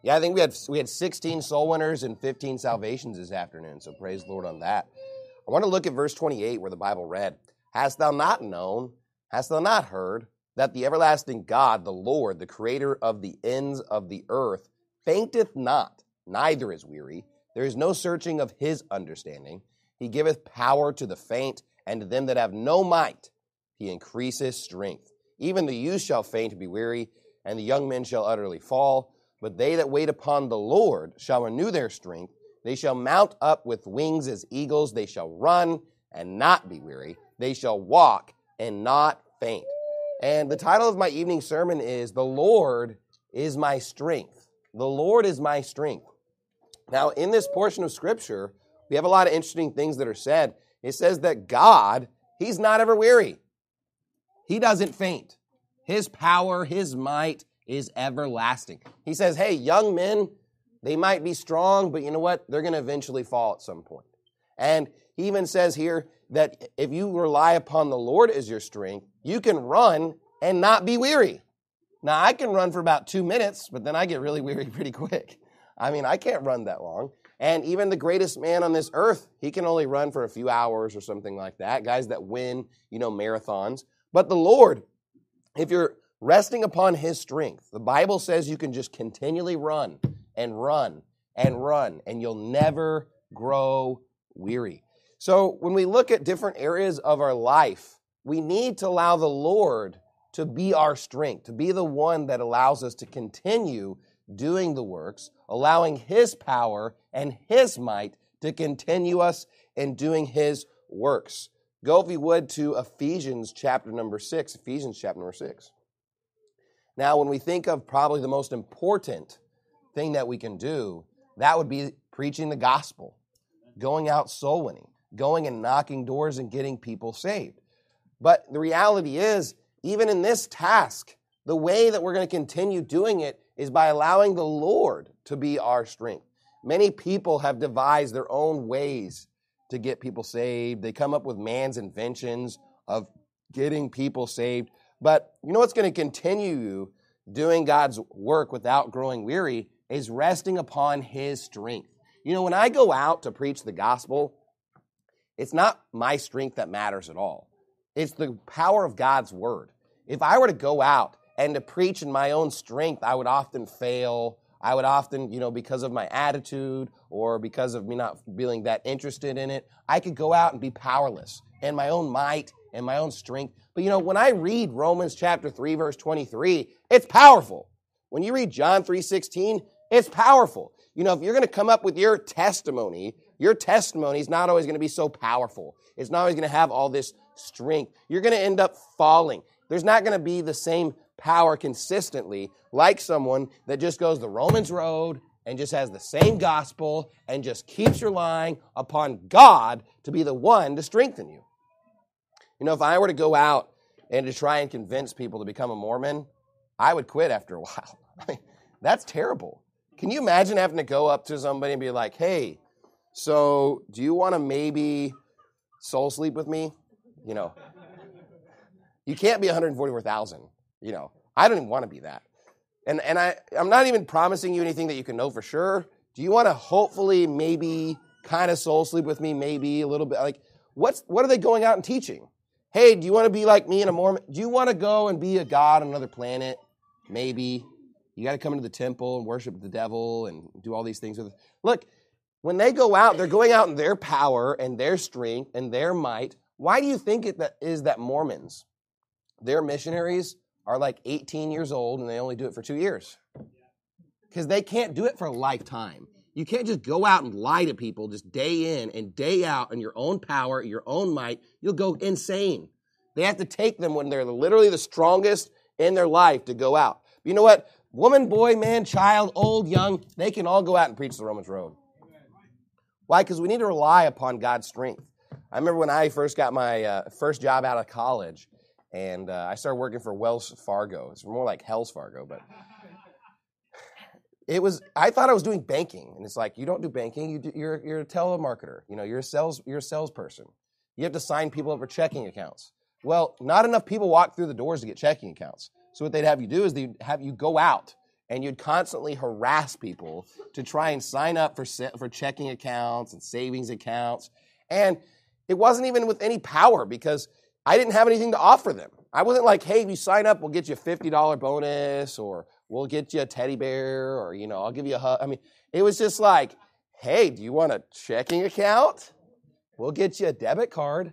Yeah, I think we had 16 soul winners and 15 salvations this afternoon, so praise the Lord on that. I want to look at verse 28 where the Bible read, "Hast thou not known, hast thou not heard, that the everlasting God, the Lord, the creator of the ends of the earth, fainteth not, neither is weary. There is no searching of his understanding. He giveth power to the faint, and to them that have no might he increaseth strength. Even the youth shall faint and be weary, and the young men shall utterly fall. But they that wait upon the Lord shall renew their strength. They shall mount up with wings as eagles. They shall run and not be weary. They shall walk and not faint." And the title of my evening sermon is, "The Lord is my strength." The Lord is my strength. Now, in this portion of Scripture, we have a lot of interesting things that are said. It says that God, he's not ever weary. He doesn't faint. His power, his might is everlasting. He says, hey, young men, they might be strong, but you know what? They're going to eventually fall at some point. And he even says here that if you rely upon the Lord as your strength, you can run and not be weary. Now, I can run for about 2 minutes, but then I get really weary pretty quick. I mean, I can't run that long. And even the greatest man on this earth, he can only run for a few hours or something like that. Guys that win, marathons. But the Lord, if you're resting upon his strength, the Bible says you can just continually run and run and run, and you'll never grow weary. So when we look at different areas of our life, we need to allow the Lord to be our strength, to be the one that allows us to continue doing the works, allowing his power and his might to continue us in doing his works. Go, if you would, to Ephesians chapter number 6. Now, when we think of probably the most important thing that we can do, that would be preaching the gospel, going out soul winning, going and knocking doors and getting people saved. But the reality is, even in this task, the way that we're going to continue doing it is by allowing the Lord to be our strength. Many people have devised their own ways to get people saved. They come up with man's inventions of getting people saved. But you know what's going to continue you doing God's work without growing weary is resting upon his strength. When I go out to preach the gospel, it's not my strength that matters at all. It's the power of God's word. If I were to go out and to preach in my own strength, I would often fail. I would often, because of my attitude or because of me not feeling that interested in it, I could go out and be powerless in my own might and my own strength. But when I read Romans chapter 3, verse 23, it's powerful. When you read John 3:16, it's powerful. If you're going to come up with your testimony is not always going to be so powerful. It's not always going to have all this strength. You're going to end up falling. There's not going to be the same power consistently like someone that just goes the Romans road and just has the same gospel and just keeps relying upon God to be the one to strengthen you. If I were to go out and to try and convince people to become a Mormon, I would quit after a while. That's terrible. Can you imagine having to go up to somebody and be like, hey, so do you want to maybe soul sleep with me? You can't be 144,000. I don't even want to be that. And I'm not even promising you anything that you can know for sure. Do you want to hopefully maybe kind of soul sleep with me, maybe a little bit? Like, what are they going out and teaching? Hey, do you want to be like me and a Mormon? Do you want to go and be a god on another planet? Maybe. You got to come into the temple and worship the devil and do all these things. Look, when they go out, they're going out in their power and their strength and their might. Why do you think it is that Mormons, their missionaries, are like 18 years old and they only do it for 2 years? Because they can't do it for a lifetime. You can't just go out and lie to people just day in and day out in your own power, your own might. You'll go insane. They have to take them when they're literally the strongest in their life to go out. You know what? Woman, boy, man, child, old, young, they can all go out and preach the Romans road. Why? Because we need to rely upon God's strength. I remember when I first got my first job out of college, and I started working for Wells Fargo. It's more like Hells Fargo, but I thought I was doing banking, and it's like, you don't do banking. You're a telemarketer. You're a salesperson. You have to sign people up for checking accounts. Well, not enough people walk through the doors to get checking accounts. So what they'd have you do is they'd have you go out and you'd constantly harass people to try and sign up for checking accounts and savings accounts. And it wasn't even with any power because I didn't have anything to offer them. I wasn't like, hey, if you sign up, we'll get you a $50 bonus, or we'll get you a teddy bear, or, I'll give you a hug. I mean, it was just like, hey, do you want a checking account? We'll get you a debit card.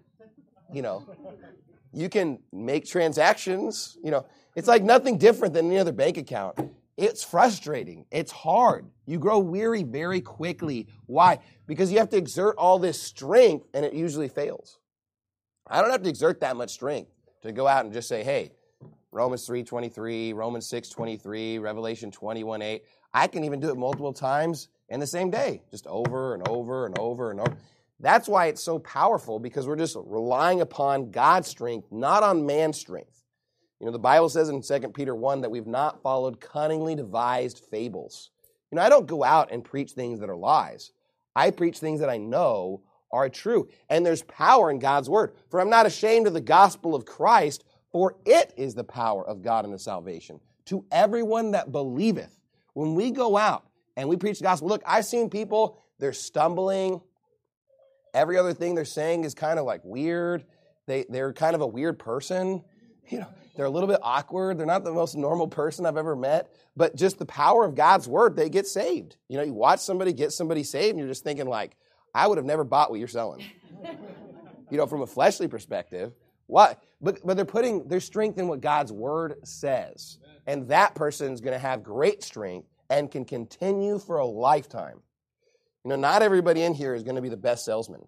You can make transactions. It's like nothing different than any other bank account. It's frustrating. It's hard. You grow weary very quickly. Why? Because you have to exert all this strength, and it usually fails. I don't have to exert that much strength to go out and just say, hey, Romans 3:23, Romans 6:23, Revelation 21:8. I can even do it multiple times in the same day, just over and over and over and over. That's why it's so powerful, because we're just relying upon God's strength, not on man's strength. The Bible says in 2 Peter 1 that we've not followed cunningly devised fables. I don't go out and preach things that are lies. I preach things that I know are true. And there's power in God's word. For I'm not ashamed of the gospel of Christ, for it is the power of God unto salvation to everyone that believeth. When we go out and we preach the gospel, look, I've seen people, they're stumbling. Every other thing they're saying is kind of like weird. They're kind of a weird person. They're a little bit awkward. They're not the most normal person I've ever met. But just the power of God's word, they get saved. You watch somebody get somebody saved, and you're just thinking like, I would have never bought what you're selling. From a fleshly perspective. What? But they're putting their strength in what God's word says. And that person's going to have great strength and can continue for a lifetime. Not everybody in here is going to be the best salesman.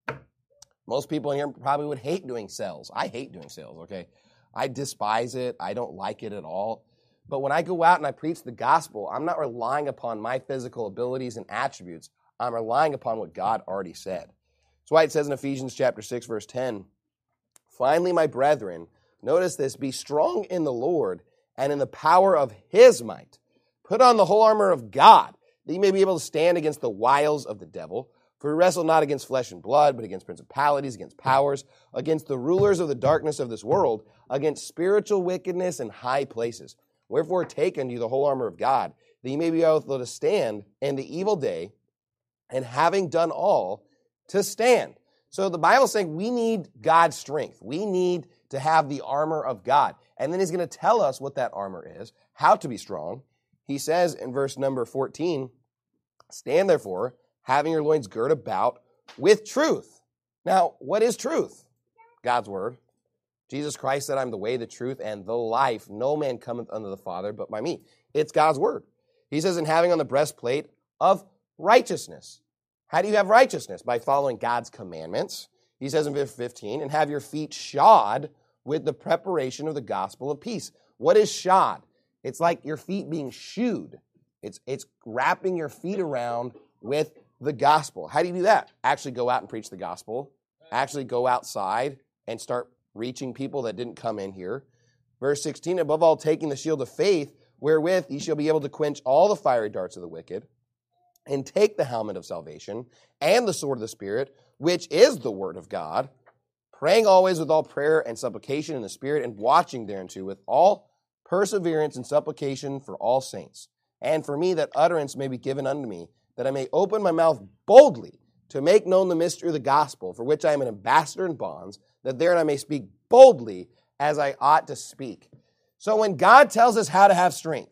Most people in here probably would hate doing sales. I hate doing sales, okay? I despise it. I don't like it at all. But when I go out and I preach the gospel, I'm not relying upon my physical abilities and attributes. I'm relying upon what God already said. That's why it says in Ephesians chapter 6, verse 10, finally, my brethren, notice this, be strong in the Lord and in the power of his might. Put on the whole armor of God, that you may be able to stand against the wiles of the devil. For we wrestle not against flesh and blood, but against principalities, against powers, against the rulers of the darkness of this world, against spiritual wickedness in high places. Wherefore take unto you the whole armor of God, that you may be able to stand in the evil day, and having done all, to stand. So the Bible's saying we need God's strength. We need to have the armor of God. And then he's going to tell us what that armor is, how to be strong. He says in verse number 14, stand therefore, having your loins girt about with truth. Now, what is truth? God's word. Jesus Christ said, I'm the way, the truth, and the life. No man cometh unto the Father but by me. It's God's word. He says, and having on the breastplate of righteousness. How do you have righteousness? By following God's commandments. He says in verse 15, and have your feet shod with the preparation of the gospel of peace. What is shod? It's like your feet being shoed. It's wrapping your feet around with the gospel. How do you do that? Actually go out and preach the gospel. Actually go outside and start reaching people that didn't come in here. Verse 16, above all, taking the shield of faith, wherewith ye shall be able to quench all the fiery darts of the wicked, and take the helmet of salvation, and the sword of the Spirit, which is the word of God, praying always with all prayer and supplication in the Spirit, and watching thereunto with all perseverance and supplication for all saints, and for me that utterance may be given unto me, that I may open my mouth boldly to make known the mystery of the gospel, for which I am an ambassador in bonds, that therein I may speak boldly as I ought to speak. So when God tells us how to have strength,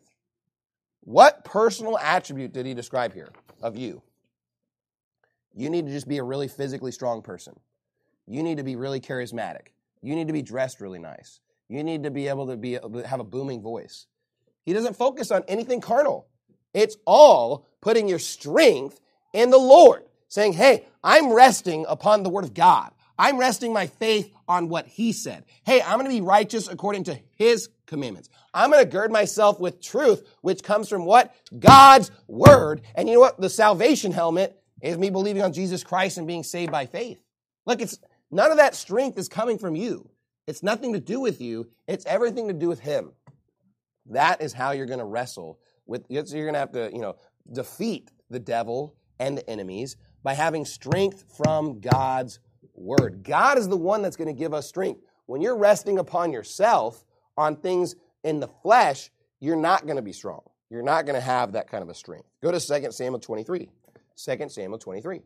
what personal attribute did he describe here of you? You need to just be a really physically strong person. You need to be really charismatic. You need to be dressed really nice. You need to be able to have a booming voice. He doesn't focus on anything carnal. It's all putting your strength in the Lord, saying, hey, I'm resting upon the word of God. I'm resting my faith on what he said. Hey, I'm going to be righteous according to his commandments. I'm going to gird myself with truth, which comes from what? God's word. And you know what? The salvation helmet is me believing on Jesus Christ and being saved by faith. Look, none of that strength is coming from you. It's nothing to do with you. It's everything to do with him. That is how you're going to wrestle with. You're going to have to, defeat the devil and the enemies by having strength from God's word. God is the one that's going to give us strength. When you're resting upon yourself, on things in the flesh, you're not going to be strong. you're not going to have that kind of a strength. Go to 2 Samuel 23. 2 Samuel 23.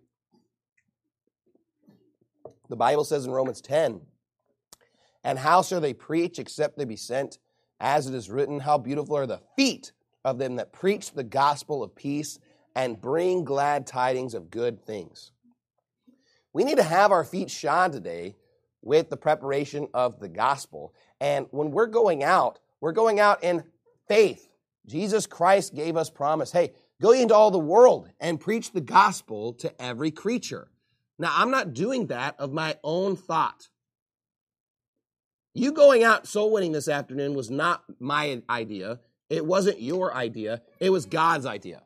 The Bible says in Romans 10, and how shall they preach except they be sent? As it is written, how beautiful are the feet of them that preach the gospel of peace and bring glad tidings of good things. We need to have our feet shod today with the preparation of the gospel. And when we're going out in faith. Jesus Christ gave us promise, hey, go into all the world and preach the gospel to every creature. Now, I'm not doing that of my own thought. You going out soul winning this afternoon was not my idea. It wasn't your idea. It was God's idea.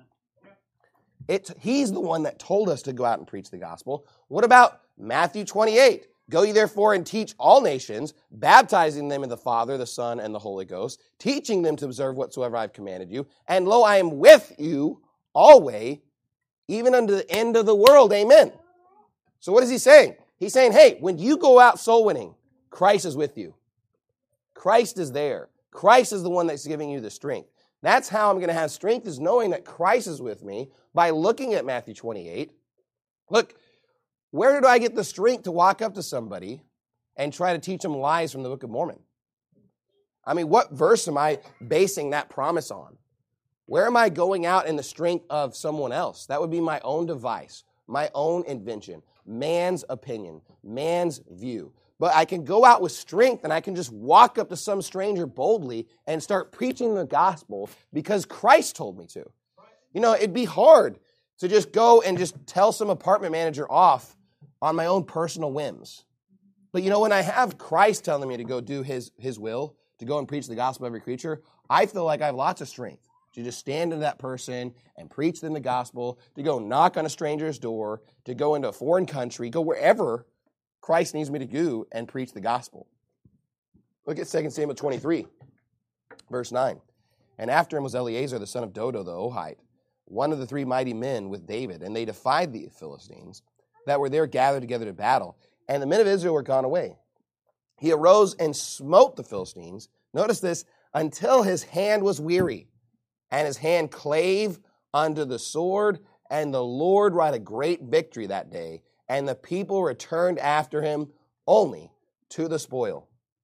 He's the one that told us to go out and preach the gospel. What about Matthew 28? Go ye therefore and teach all nations, baptizing them in the Father, the Son, and the Holy Ghost, teaching them to observe whatsoever I have commanded you. And lo, I am with you always, even unto the end of the world. Amen. So what is he saying? He's saying, hey, when you go out soul winning, Christ is with you. Christ is there. Christ is the one that's giving you the strength. That's how I'm going to have strength, is knowing that Christ is with me by looking at Matthew 28. Look, where do I get the strength to walk up to somebody and try to teach them lies from the Book of Mormon? I mean, what verse am I basing that promise on? Where am I going out in the strength of someone else? That would be my own device, my own invention, man's opinion, man's view. But I can go out with strength and I can just walk up to some stranger boldly and start preaching the gospel because Christ told me to. You know, it'd be hard to just go and just tell some apartment manager off on my own personal whims. But you know, when I have Christ telling me to go do his will, to go and preach the gospel to every creature, I feel like I have lots of strength to just stand to that person and preach them the gospel, to go knock on a stranger's door, to go into a foreign country, go wherever Christ needs me to go and preach the gospel. Look at 2 Samuel 23, verse 9. And after him was Eleazar, the son of Dodo, the Ohite, one of the three mighty men with David, and they defied the Philistines that were there gathered together to battle. And the men of Israel were gone away. He arose and smote the Philistines, notice this, until his hand was weary, and his hand clave unto the sword, and the Lord wrought a great victory that day, and the people returned after him only to the spoil.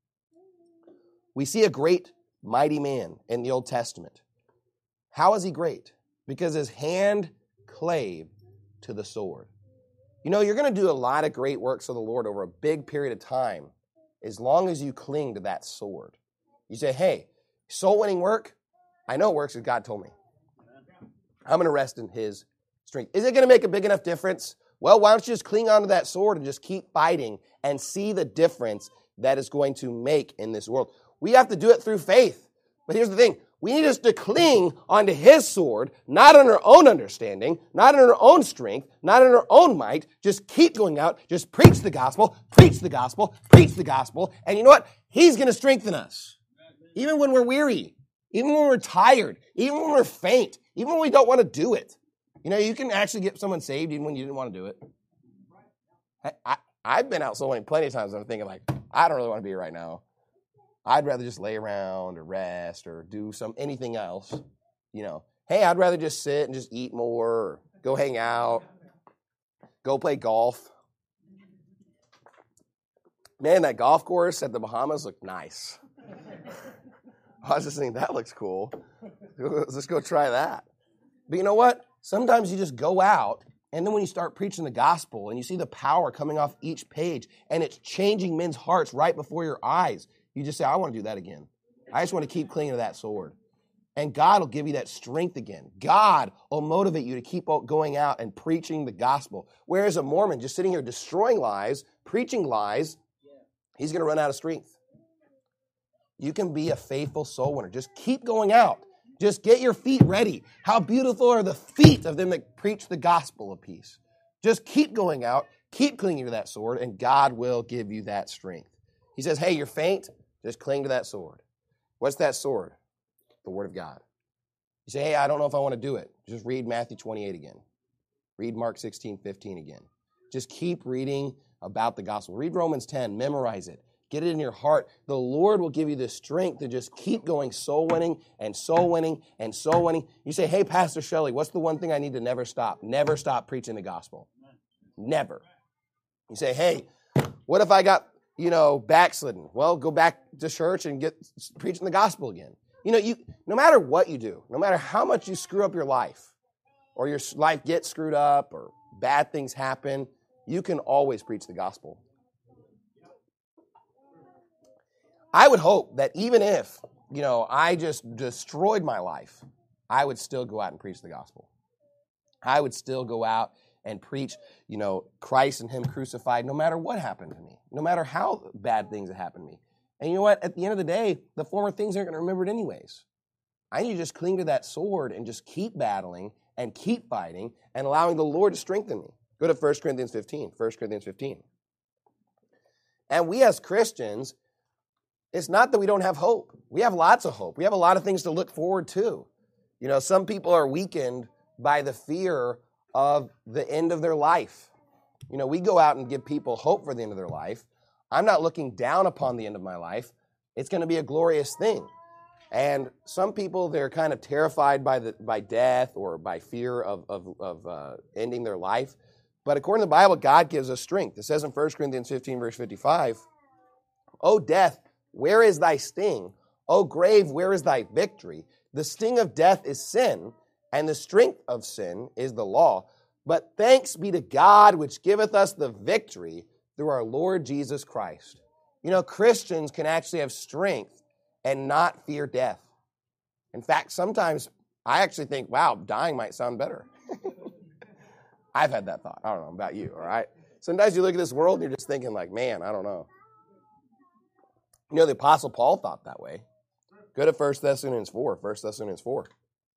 We see a great, mighty man in the Old Testament. How is he great? Because his hand clave to the sword. You know, you're going to do a lot of great works of the Lord over a big period of time as long as you cling to that sword. You say, hey, soul winning work, I know it works because God told me. I'm going to rest in his strength. Is it going to make a big enough difference? Well, why don't you just cling onto that sword and just keep fighting and see the difference that is going to make in this world. We have to do it through faith. But here's the thing. We need us to cling onto his sword, not on our own understanding, not on our own strength, not on our own might. Just keep going out. Just preach the gospel, preach the gospel, preach the gospel. And you know what? He's going to strengthen us. Even when we're weary, even when we're tired, even when we're faint, even when we don't want to do it. You know, you can actually get someone saved even when you didn't want to do it. I've been out soul winning plenty of times and I'm thinking like, I don't really want to be here right now. I'd rather just lay around or rest or do anything else. You know, hey, I'd rather just sit and just eat more or go hang out, go play golf. Man, that golf course at the Bahamas looked nice. I was just thinking, that looks cool. Let's go try that. But you know what? Sometimes you just go out, and then when you start preaching the gospel and you see the power coming off each page and it's changing men's hearts right before your eyes, you just say, I want to do that again. I just want to keep clinging to that sword. And God will give you that strength again. God will motivate you to keep going out and preaching the gospel. Whereas a Mormon just sitting here destroying lies, preaching lies, he's going to run out of strength. You can be a faithful soul winner. Just keep going out. Just get your feet ready. How beautiful are the feet of them that preach the gospel of peace. Just keep going out, keep clinging to that sword, and God will give you that strength. He says, hey, you're faint, just cling to that sword. What's that sword? The Word of God. You say, hey, I don't know if I want to do it. Just read Matthew 28 again. Read Mark 16:15 again. Just keep reading about the gospel. Read Romans 10, memorize it. Get it in your heart. The Lord will give you the strength to just keep going soul winning and soul winning and soul winning. You say, hey, Pastor Shelley, what's the one thing I need to never stop? Never stop preaching the gospel. Never. You say, hey, what if I got, backslidden? Well, go back to church and get preaching the gospel again. No matter what you do, no matter how much you screw up your life, or your life gets screwed up, or bad things happen, you can always preach the gospel. I would hope that even if, I just destroyed my life, I would still go out and preach the gospel. I would still go out and preach, Christ and Him crucified, no matter what happened to me, no matter how bad things have happened to me. And you know what? At the end of the day, the former things aren't going to remember it anyways. I need to just cling to that sword and just keep battling and keep fighting and allowing the Lord to strengthen me. Go to 1 Corinthians 15. 1 Corinthians 15. And we as Christians, it's not that we don't have hope. We have lots of hope. We have a lot of things to look forward to. Some people are weakened by the fear of the end of their life. We go out and give people hope for the end of their life. I'm not looking down upon the end of my life. It's going to be a glorious thing. And some people, they're kind of terrified by death or by fear of ending their life. But according to the Bible, God gives us strength. It says in 1 Corinthians 15, verse 55, O death, where is thy sting? O grave, where is thy victory? The sting of death is sin, and the strength of sin is the law. But thanks be to God, which giveth us the victory through our Lord Jesus Christ. Christians can actually have strength and not fear death. In fact, sometimes I actually think, wow, dying might sound better. I've had that thought. I don't know about you, all right? Sometimes you look at this world and you're just thinking like, man, I don't know. The Apostle Paul thought that way. Go to 1 Thessalonians 4. 1 Thessalonians 4.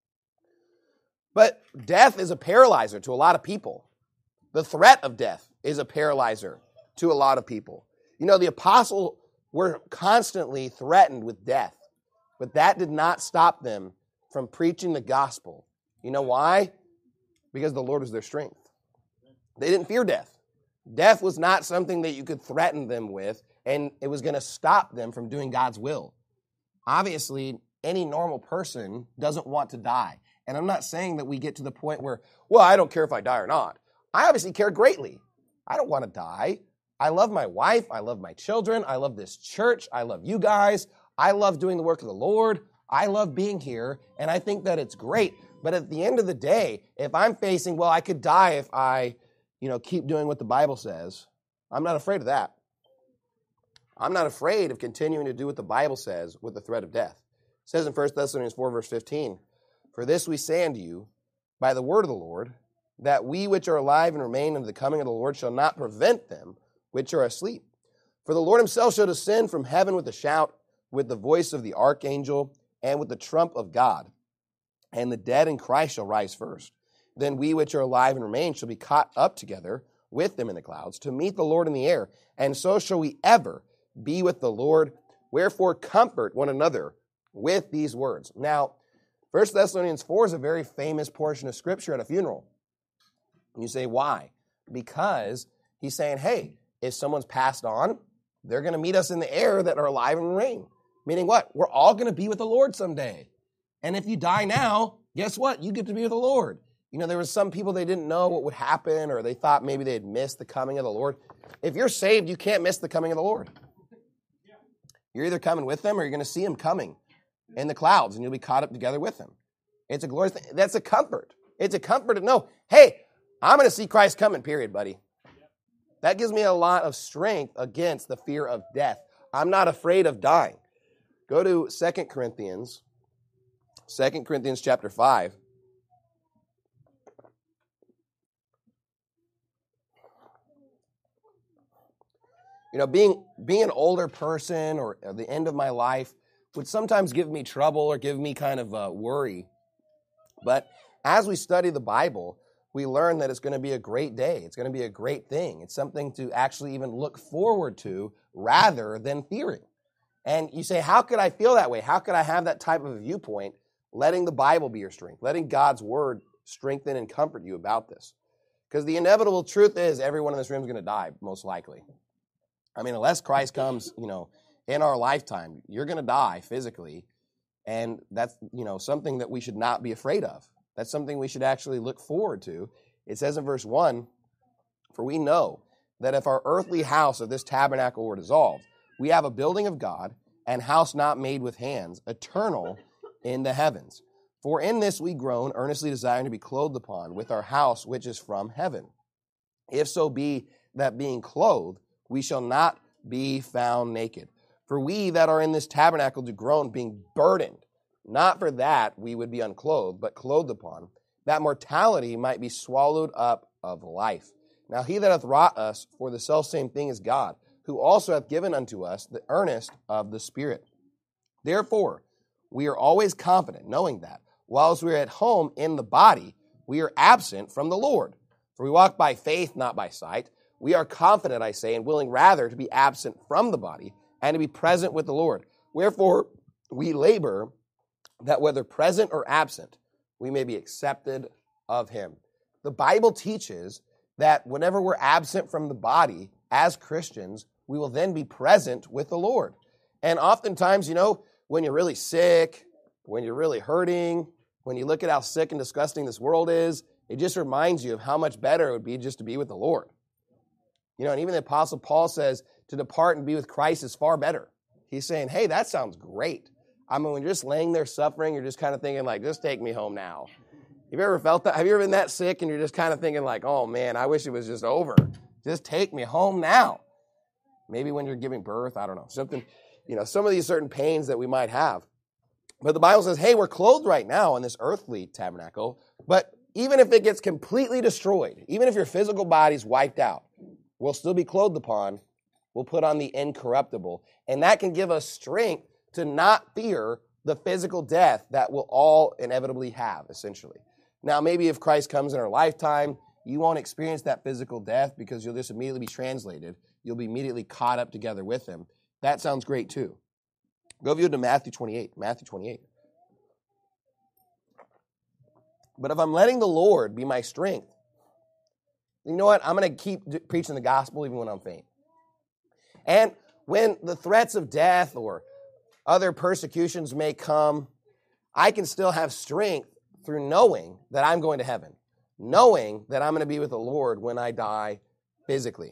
But death is a paralyzer to a lot of people. The threat of death is a paralyzer to a lot of people. The apostles were constantly threatened with death, but that did not stop them from preaching the gospel. You know why? Because the Lord was their strength. They didn't fear death. Death was not something that you could threaten them with, and it was going to stop them from doing God's will. Obviously, any normal person doesn't want to die. And I'm not saying that we get to the point where, well, I don't care if I die or not. I obviously care greatly. I don't want to die. I love my wife. I love my children. I love this church. I love you guys. I love doing the work of the Lord. I love being here, and I think that it's great. But at the end of the day, if I'm facing, well, I could die if I, keep doing what the Bible says, I'm not afraid of that. I'm not afraid of continuing to do what the Bible says with the threat of death. It says in 1 Thessalonians 4, verse 15, For this we say unto you, by the word of the Lord, that we which are alive and remain unto the coming of the Lord shall not prevent them which are asleep. For the Lord himself shall descend from heaven with a shout, with the voice of the archangel, and with the trump of God. And the dead in Christ shall rise first. Then we which are alive and remain shall be caught up together with them in the clouds to meet the Lord in the air. And so shall we ever be with the Lord. Wherefore comfort one another with these words. Now, 1 Thessalonians 4 is a very famous portion of Scripture at a funeral. And you say, why? Because he's saying, hey, if someone's passed on, they're going to meet us in the air that are alive and remain. Meaning what? We're all going to be with the Lord someday. And if you die now, guess what? You get to be with the Lord. There was some people, they didn't know what would happen, or they thought maybe they'd miss the coming of the Lord. If you're saved, you can't miss the coming of the Lord. You're either coming with them or you're going to see him coming in the clouds, and you'll be caught up together with him. It's a glorious thing. That's a comfort. It's a comfort to know, hey, I'm going to see Christ coming, period, buddy. That gives me a lot of strength against the fear of death. I'm not afraid of dying. Go to 2 Corinthians chapter 5. Being an older person or at the end of my life would sometimes give me trouble or give me kind of worry. But as we study the Bible, we learn that it's going to be a great day. It's going to be a great thing. It's something to actually even look forward to rather than fearing. And you say, how could I feel that way? How could I have that type of a viewpoint? Letting the Bible be your strength. Letting God's word strengthen and comfort you about this. Because the inevitable truth is everyone in this room is going to die, most likely. I mean, unless Christ comes, in our lifetime, you're going to die physically. And that's, something that we should not be afraid of. That's something we should actually look forward to. It says in verse 1, "For we know that if our earthly house of this tabernacle were dissolved, we have a building of God, and house not made with hands, eternal in the heavens. For in this we groan, earnestly desiring to be clothed upon with our house which is from heaven. If so be that being clothed, we shall not be found naked. For we that are in this tabernacle do groan, being burdened, not for that we would be unclothed, but clothed upon, that mortality might be swallowed up of life. Now he that hath wrought us for the selfsame thing is God, who also hath given unto us the earnest of the Spirit. Therefore, we are always confident, knowing that, whilst we are at home in the body, we are absent from the Lord. For we walk by faith, not by sight. We are confident, I say, and willing rather to be absent from the body and to be present with the Lord. Wherefore, we labor that whether present or absent, we may be accepted of him." The Bible teaches that whenever we're absent from the body as Christians, we will then be present with the Lord. And oftentimes, when you're really sick, when you're really hurting, when you look at how sick and disgusting this world is, it just reminds you of how much better it would be just to be with the Lord. And even the Apostle Paul says to depart and be with Christ is far better. He's saying, hey, that sounds great. I mean, when you're just laying there suffering, you're just kind of thinking like, just take me home now. Have you ever felt that? Have you ever been that sick and you're just kind of thinking like, oh man, I wish it was just over. Just take me home now. Maybe when you're giving birth, I don't know, something, some of these certain pains that we might have. But the Bible says, hey, we're clothed right now in this earthly tabernacle, but even if it gets completely destroyed, even if your physical body's wiped out, we'll still be clothed upon. We'll put on the incorruptible. And that can give us strength to not fear the physical death that we'll all inevitably have, essentially. Now, maybe if Christ comes in our lifetime, you won't experience that physical death because you'll just immediately be translated. You'll be immediately caught up together with him. That sounds great too. Go view to Matthew 28. Matthew 28. "But if I'm letting the Lord be my strength, you know what? I'm going to keep preaching the gospel even when I'm faint. And when the threats of death or other persecutions may come, I can still have strength through knowing that I'm going to heaven, knowing that I'm going to be with the Lord when I die physically.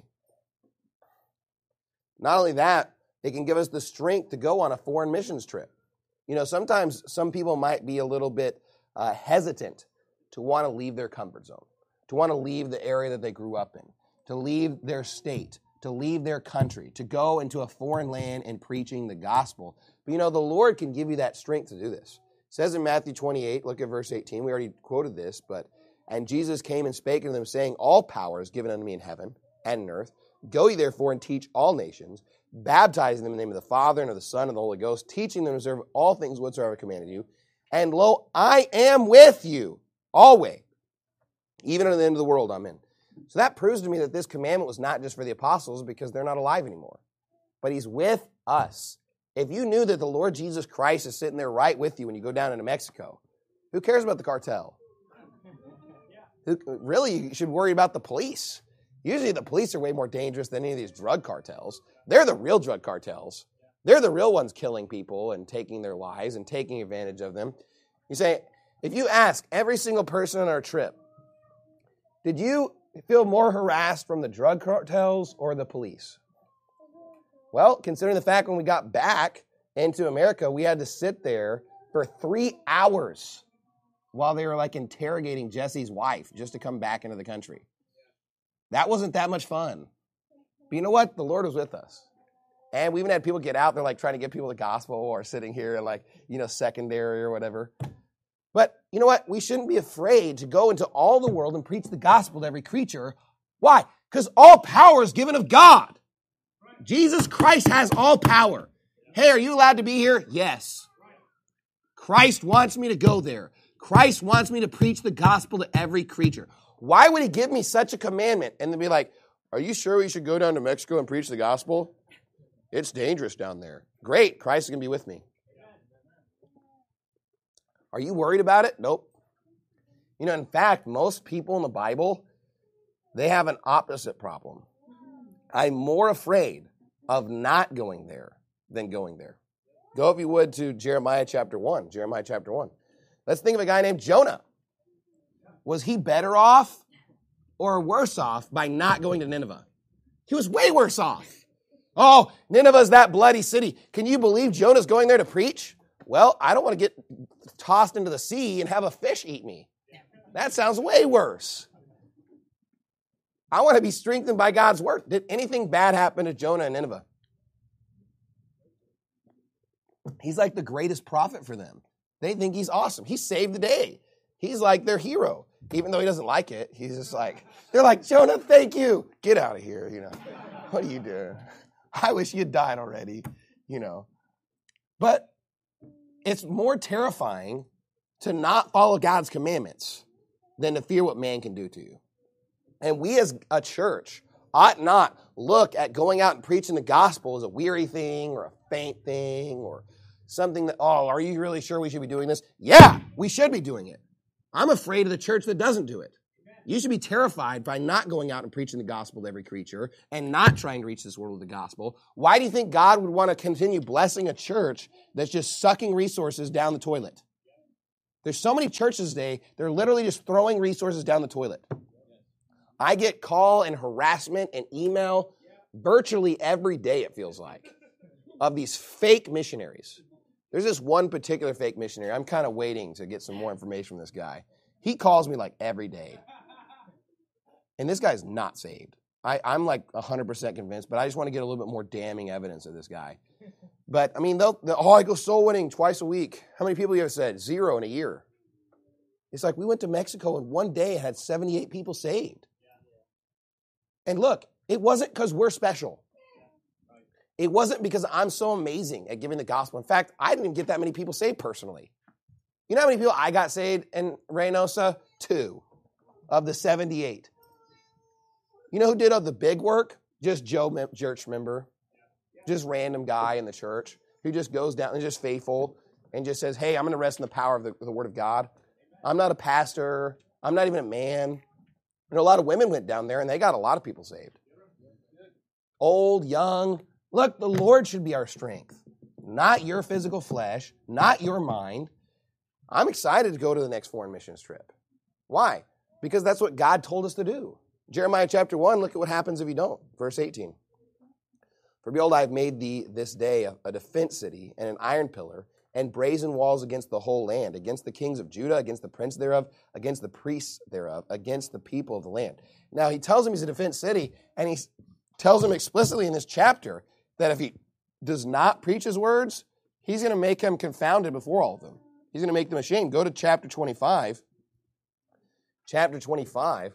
Not only that, it can give us the strength to go on a foreign missions trip. Sometimes some people might be a little bit hesitant to want to leave their comfort zone, to want to leave the area that they grew up in, to leave their state, to leave their country, to go into a foreign land and preaching the gospel. But the Lord can give you that strength to do this. It says in Matthew 28, look at verse 18. We already quoted this, and Jesus came and spake unto them, saying, all power is given unto me in heaven and in earth. Go ye therefore and teach all nations, baptizing them in the name of the Father and of the Son and the Holy Ghost, teaching them to observe all things whatsoever I commanded you. And lo, I am with you always, even unto the end of the world. Amen. So that proves to me that this commandment was not just for the apostles because they're not alive anymore, but he's with us. If you knew that the Lord Jesus Christ is sitting there right with you when you go down into Mexico, who cares about the cartel? Really, you should worry about the police. Usually the police are way more dangerous than any of these drug cartels. They're the real drug cartels. They're the real ones killing people and taking their lives and taking advantage of them. You say, if you ask every single person on our trip, did you feel more harassed from the drug cartels or the police? Well, considering the fact when we got back into America, we had to sit there for 3 hours while they were interrogating Jesse's wife just to come back into the country. That wasn't that much fun. But you know what? The Lord was with us. And we even had people get out there trying to get people the gospel or sitting here in secondary or whatever. But you know what? We shouldn't be afraid to go into all the world and preach the gospel to every creature. Why? Because all power is given of God. Jesus Christ has all power. Hey, are you allowed to be here? Yes. Christ wants me to go there. Christ wants me to preach the gospel to every creature. Why would he give me such a commandment and then be like, are you sure we should go down to Mexico and preach the gospel? It's dangerous down there. Great, Christ is going to be with me. Are you worried about it? Nope. In fact, most people in the Bible, they have an opposite problem. I'm more afraid of not going there than going there. Go, if you would, to Jeremiah chapter 1. Jeremiah chapter 1. Let's think of a guy named Jonah. Was he better off or worse off by not going to Nineveh? He was way worse off. Oh, Nineveh's that bloody city. Can you believe Jonah's going there to preach? Well, I don't want to get tossed into the sea and have a fish eat me. That sounds way worse. I want to be strengthened by God's word. Did anything bad happen to Jonah in Nineveh? He's like the greatest prophet for them. They think he's awesome. He saved the day. He's like their hero. Even though he doesn't like it, he's just like, they're like, Jonah, thank you. Get out of here, What are you doing? I wish you had died already, But it's more terrifying to not follow God's commandments than to fear what man can do to you. And we as a church ought not look at going out and preaching the gospel as a weary thing or a faint thing or something that, are you really sure we should be doing this? Yeah, we should be doing it. I'm afraid of the church that doesn't do it. You should be terrified by not going out and preaching the gospel to every creature and not trying to reach this world with the gospel. Why do you think God would want to continue blessing a church that's just sucking resources down the toilet? There's so many churches today, they're literally just throwing resources down the toilet. I get call and harassment and email virtually every day, it feels like, of these fake missionaries. There's this one particular fake missionary. I'm kind of waiting to get some more information from this guy. He calls me like every day. And this guy's not saved. I'm like 100% convinced, but I just want to get a little bit more damning evidence of this guy. But, I mean, I go soul winning twice a week. How many people you have said? 0 in a year. It's like we went to Mexico and one day had 78 people saved. And look, it wasn't because we're special. It wasn't because I'm so amazing at giving the gospel. In fact, I didn't even get that many people saved personally. You know how many people I got saved in Reynosa? 2 of the 78. You know who did all the big work? Just Joe, church member. Just random guy in the church who just goes down and is just faithful and just says, hey, I'm going to rest in the power of the word of God. I'm not a pastor. I'm not even a man. A lot of women went down there and they got a lot of people saved. Old, young. Look, the Lord should be our strength, not your physical flesh, not your mind. I'm excited to go to the next foreign missions trip. Why? Because that's what God told us to do. Jeremiah chapter 1, look at what happens if you don't. Verse 18. For behold, I have made thee this day a defense city and an iron pillar and brazen walls against the whole land, against the kings of Judah, against the prince thereof, against the priests thereof, against the people of the land. Now, he tells him he's a defense city, and he tells him explicitly in this chapter that if he does not preach his words, he's going to make him confounded before all of them. He's going to make them ashamed. Go to chapter 25. Chapter 25.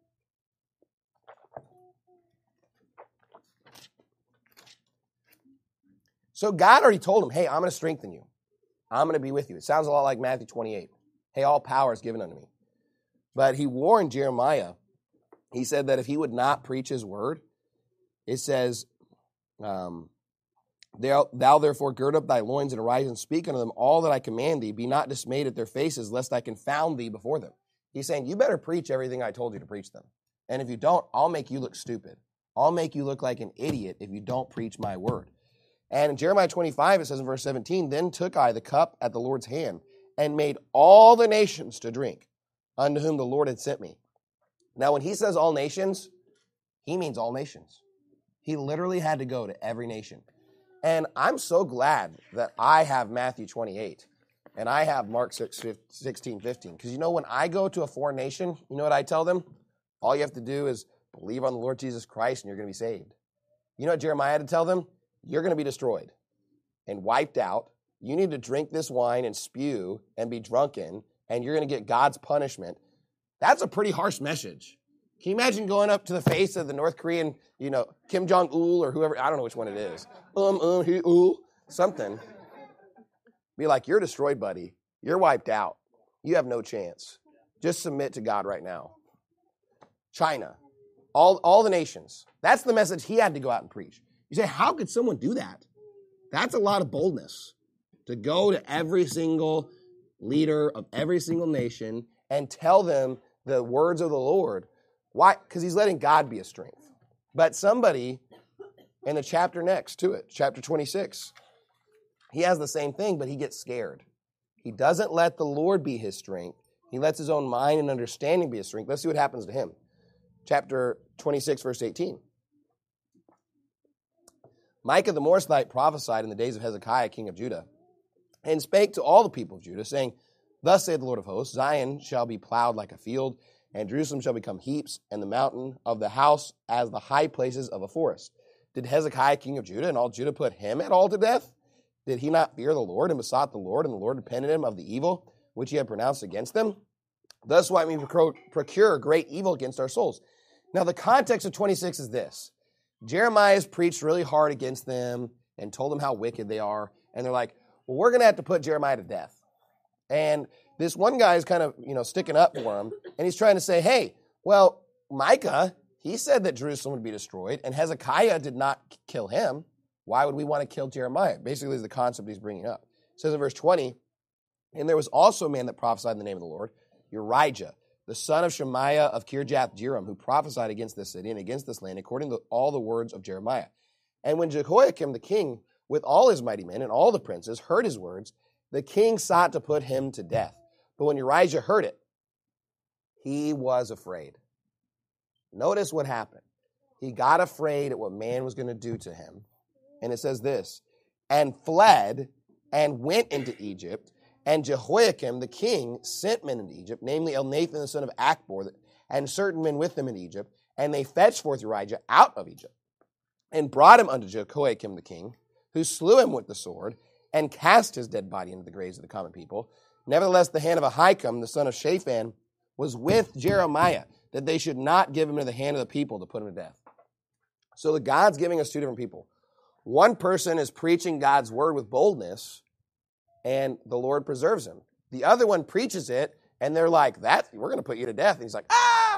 So God already told him, hey, I'm going to strengthen you. I'm going to be with you. It sounds a lot like Matthew 28. Hey, all power is given unto me. But he warned Jeremiah. He said that if he would not preach his word, it says, thou therefore gird up thy loins and arise and speak unto them all that I command thee. Be not dismayed at their faces, lest I confound thee before them. He's saying, you better preach everything I told you to preach them. And if you don't, I'll make you look stupid. I'll make you look like an idiot if you don't preach my word. And in Jeremiah 25, it says in verse 17, then took I the cup at the Lord's hand and made all the nations to drink unto whom the Lord had sent me. Now, when he says all nations, he means all nations. He literally had to go to every nation. And I'm so glad that I have Matthew 28 and I have Mark 16, 15. Because when I go to a foreign nation, you know what I tell them? All you have to do is believe on the Lord Jesus Christ and you're going to be saved. You know what Jeremiah had to tell them? You're going to be destroyed and wiped out. You need to drink this wine and spew and be drunken, and you're going to get God's punishment. That's a pretty harsh message. Can you imagine going up to the face of the North Korean, Kim Jong-il or whoever, I don't know which one it is, something. Be like, you're destroyed, buddy. You're wiped out. You have no chance. Just submit to God right now. China, all the nations. That's the message he had to go out and preach. You say, how could someone do that? That's a lot of boldness to go to every single leader of every single nation and tell them the words of the Lord. Why? Because he's letting God be a strength. But somebody And the chapter next to it, chapter 26, he has the same thing, but he gets scared. He doesn't let the Lord be his strength. He lets his own mind and understanding be his strength. Let's see what happens to him. Chapter 26, verse 18. Micah the Morasthite prophesied in the days of Hezekiah, king of Judah, and spake to all the people of Judah, saying, Thus saith the Lord of hosts, Zion shall be plowed like a field, and Jerusalem shall become heaps, and the mountain of the house as the high places of a forest. Did Hezekiah, king of Judah, and all Judah put him at all to death? Did he not fear the Lord, and besought the Lord, and the Lord repented him of the evil which he had pronounced against them? Thus might we procure great evil against our souls. Now the context of 26 is this. Jeremiah has preached really hard against them and told them how wicked they are. And they're like, well, we're going to have to put Jeremiah to death. And this one guy is kind of, sticking up for him. And he's trying to say, hey, well, Micah, he said that Jerusalem would be destroyed. And Hezekiah did not kill him. Why would we want to kill Jeremiah? Basically, is the concept he's bringing up. It says in verse 20, and there was also a man that prophesied in the name of the Lord, Urijah, the son of Shemaiah of Kirjath-jearim, who prophesied against this city and against this land, according to all the words of Jeremiah. And when Jehoiakim the king, with all his mighty men and all the princes, heard his words, the king sought to put him to death. But when Urijah heard it, he was afraid. Notice what happened. He got afraid at what man was going to do to him. And it says this, and fled and went into Egypt. And Jehoiakim the king sent men into Egypt, namely Elnathan the son of Achbor, and certain men with them in Egypt. And they fetched forth Urijah out of Egypt, and brought him unto Jehoiakim the king, who slew him with the sword, and cast his dead body into the graves of the common people. Nevertheless, the hand of Ahikam, the son of Shaphan, was with Jeremiah, that they should not give him into the hand of the people to put him to death. So God's giving us two different people. One person is preaching God's word with boldness, and the Lord preserves him. The other one preaches it, and they're like, we're going to put you to death. And he's like, ah!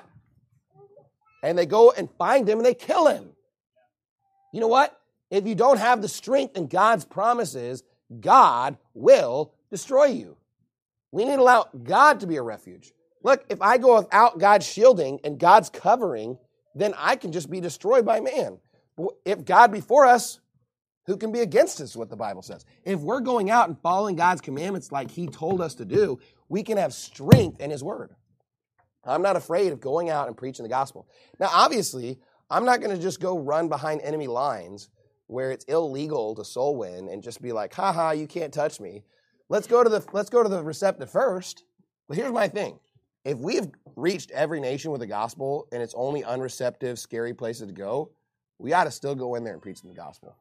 And they go and find him, and they kill him. You know what? If you don't have the strength in God's promises, God will destroy you. We need to allow God to be a refuge. Look, if I go without God's shielding and God's covering, then I can just be destroyed by man. If God be for us, who can be against us, what the Bible says. If we're going out and following God's commandments like he told us to do, we can have strength in his word. I'm not afraid of going out and preaching the gospel. Now, obviously, I'm not going to just go run behind enemy lines where it's illegal to soul win and just be like, ha, you can't touch me. Let's go to the receptive first. But here's my thing. If we've reached every nation with the gospel and it's only unreceptive, scary places to go, we ought to still go in there and preach the gospel.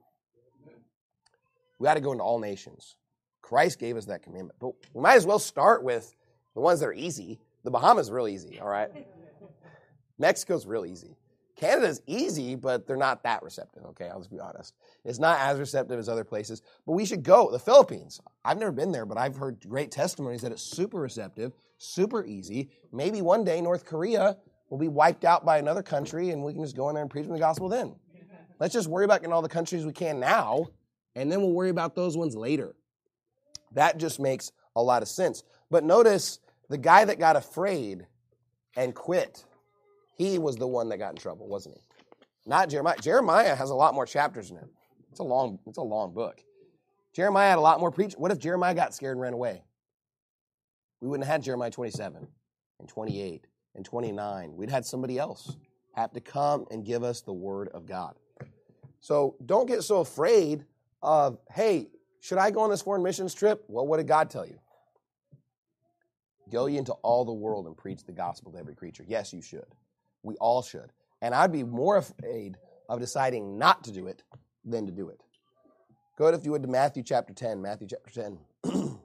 We got to go into all nations. Christ gave us that commandment. But we might as well start with the ones that are easy. The Bahamas is real easy, all right? Mexico's real easy. Canada's easy, but they're not that receptive, okay? I'll just be honest. It's not as receptive as other places. But we should go. The Philippines, I've never been there, but I've heard great testimonies that it's super receptive, super easy. Maybe one day North Korea will be wiped out by another country, and we can just go in there and preach the gospel then. Let's just worry about getting all the countries we can now, and then we'll worry about those ones later. That just makes a lot of sense. But notice the guy that got afraid and quit, he was the one that got in trouble, wasn't he? Not Jeremiah. Jeremiah has a lot more chapters in it. It's a long book. Jeremiah had a lot more preaching. What if Jeremiah got scared and ran away? We wouldn't have had Jeremiah 27 and 28 and 29. We'd had somebody else have to come and give us the word of God. So don't get so afraid of, hey, should I go on this foreign missions trip? Well, what did God tell you? Go ye into all the world and preach the gospel to every creature. Yes, you should. We all should. And I'd be more afraid of deciding not to do it than to do it. Go ahead, if you would, to Matthew chapter 10. Matthew chapter 10.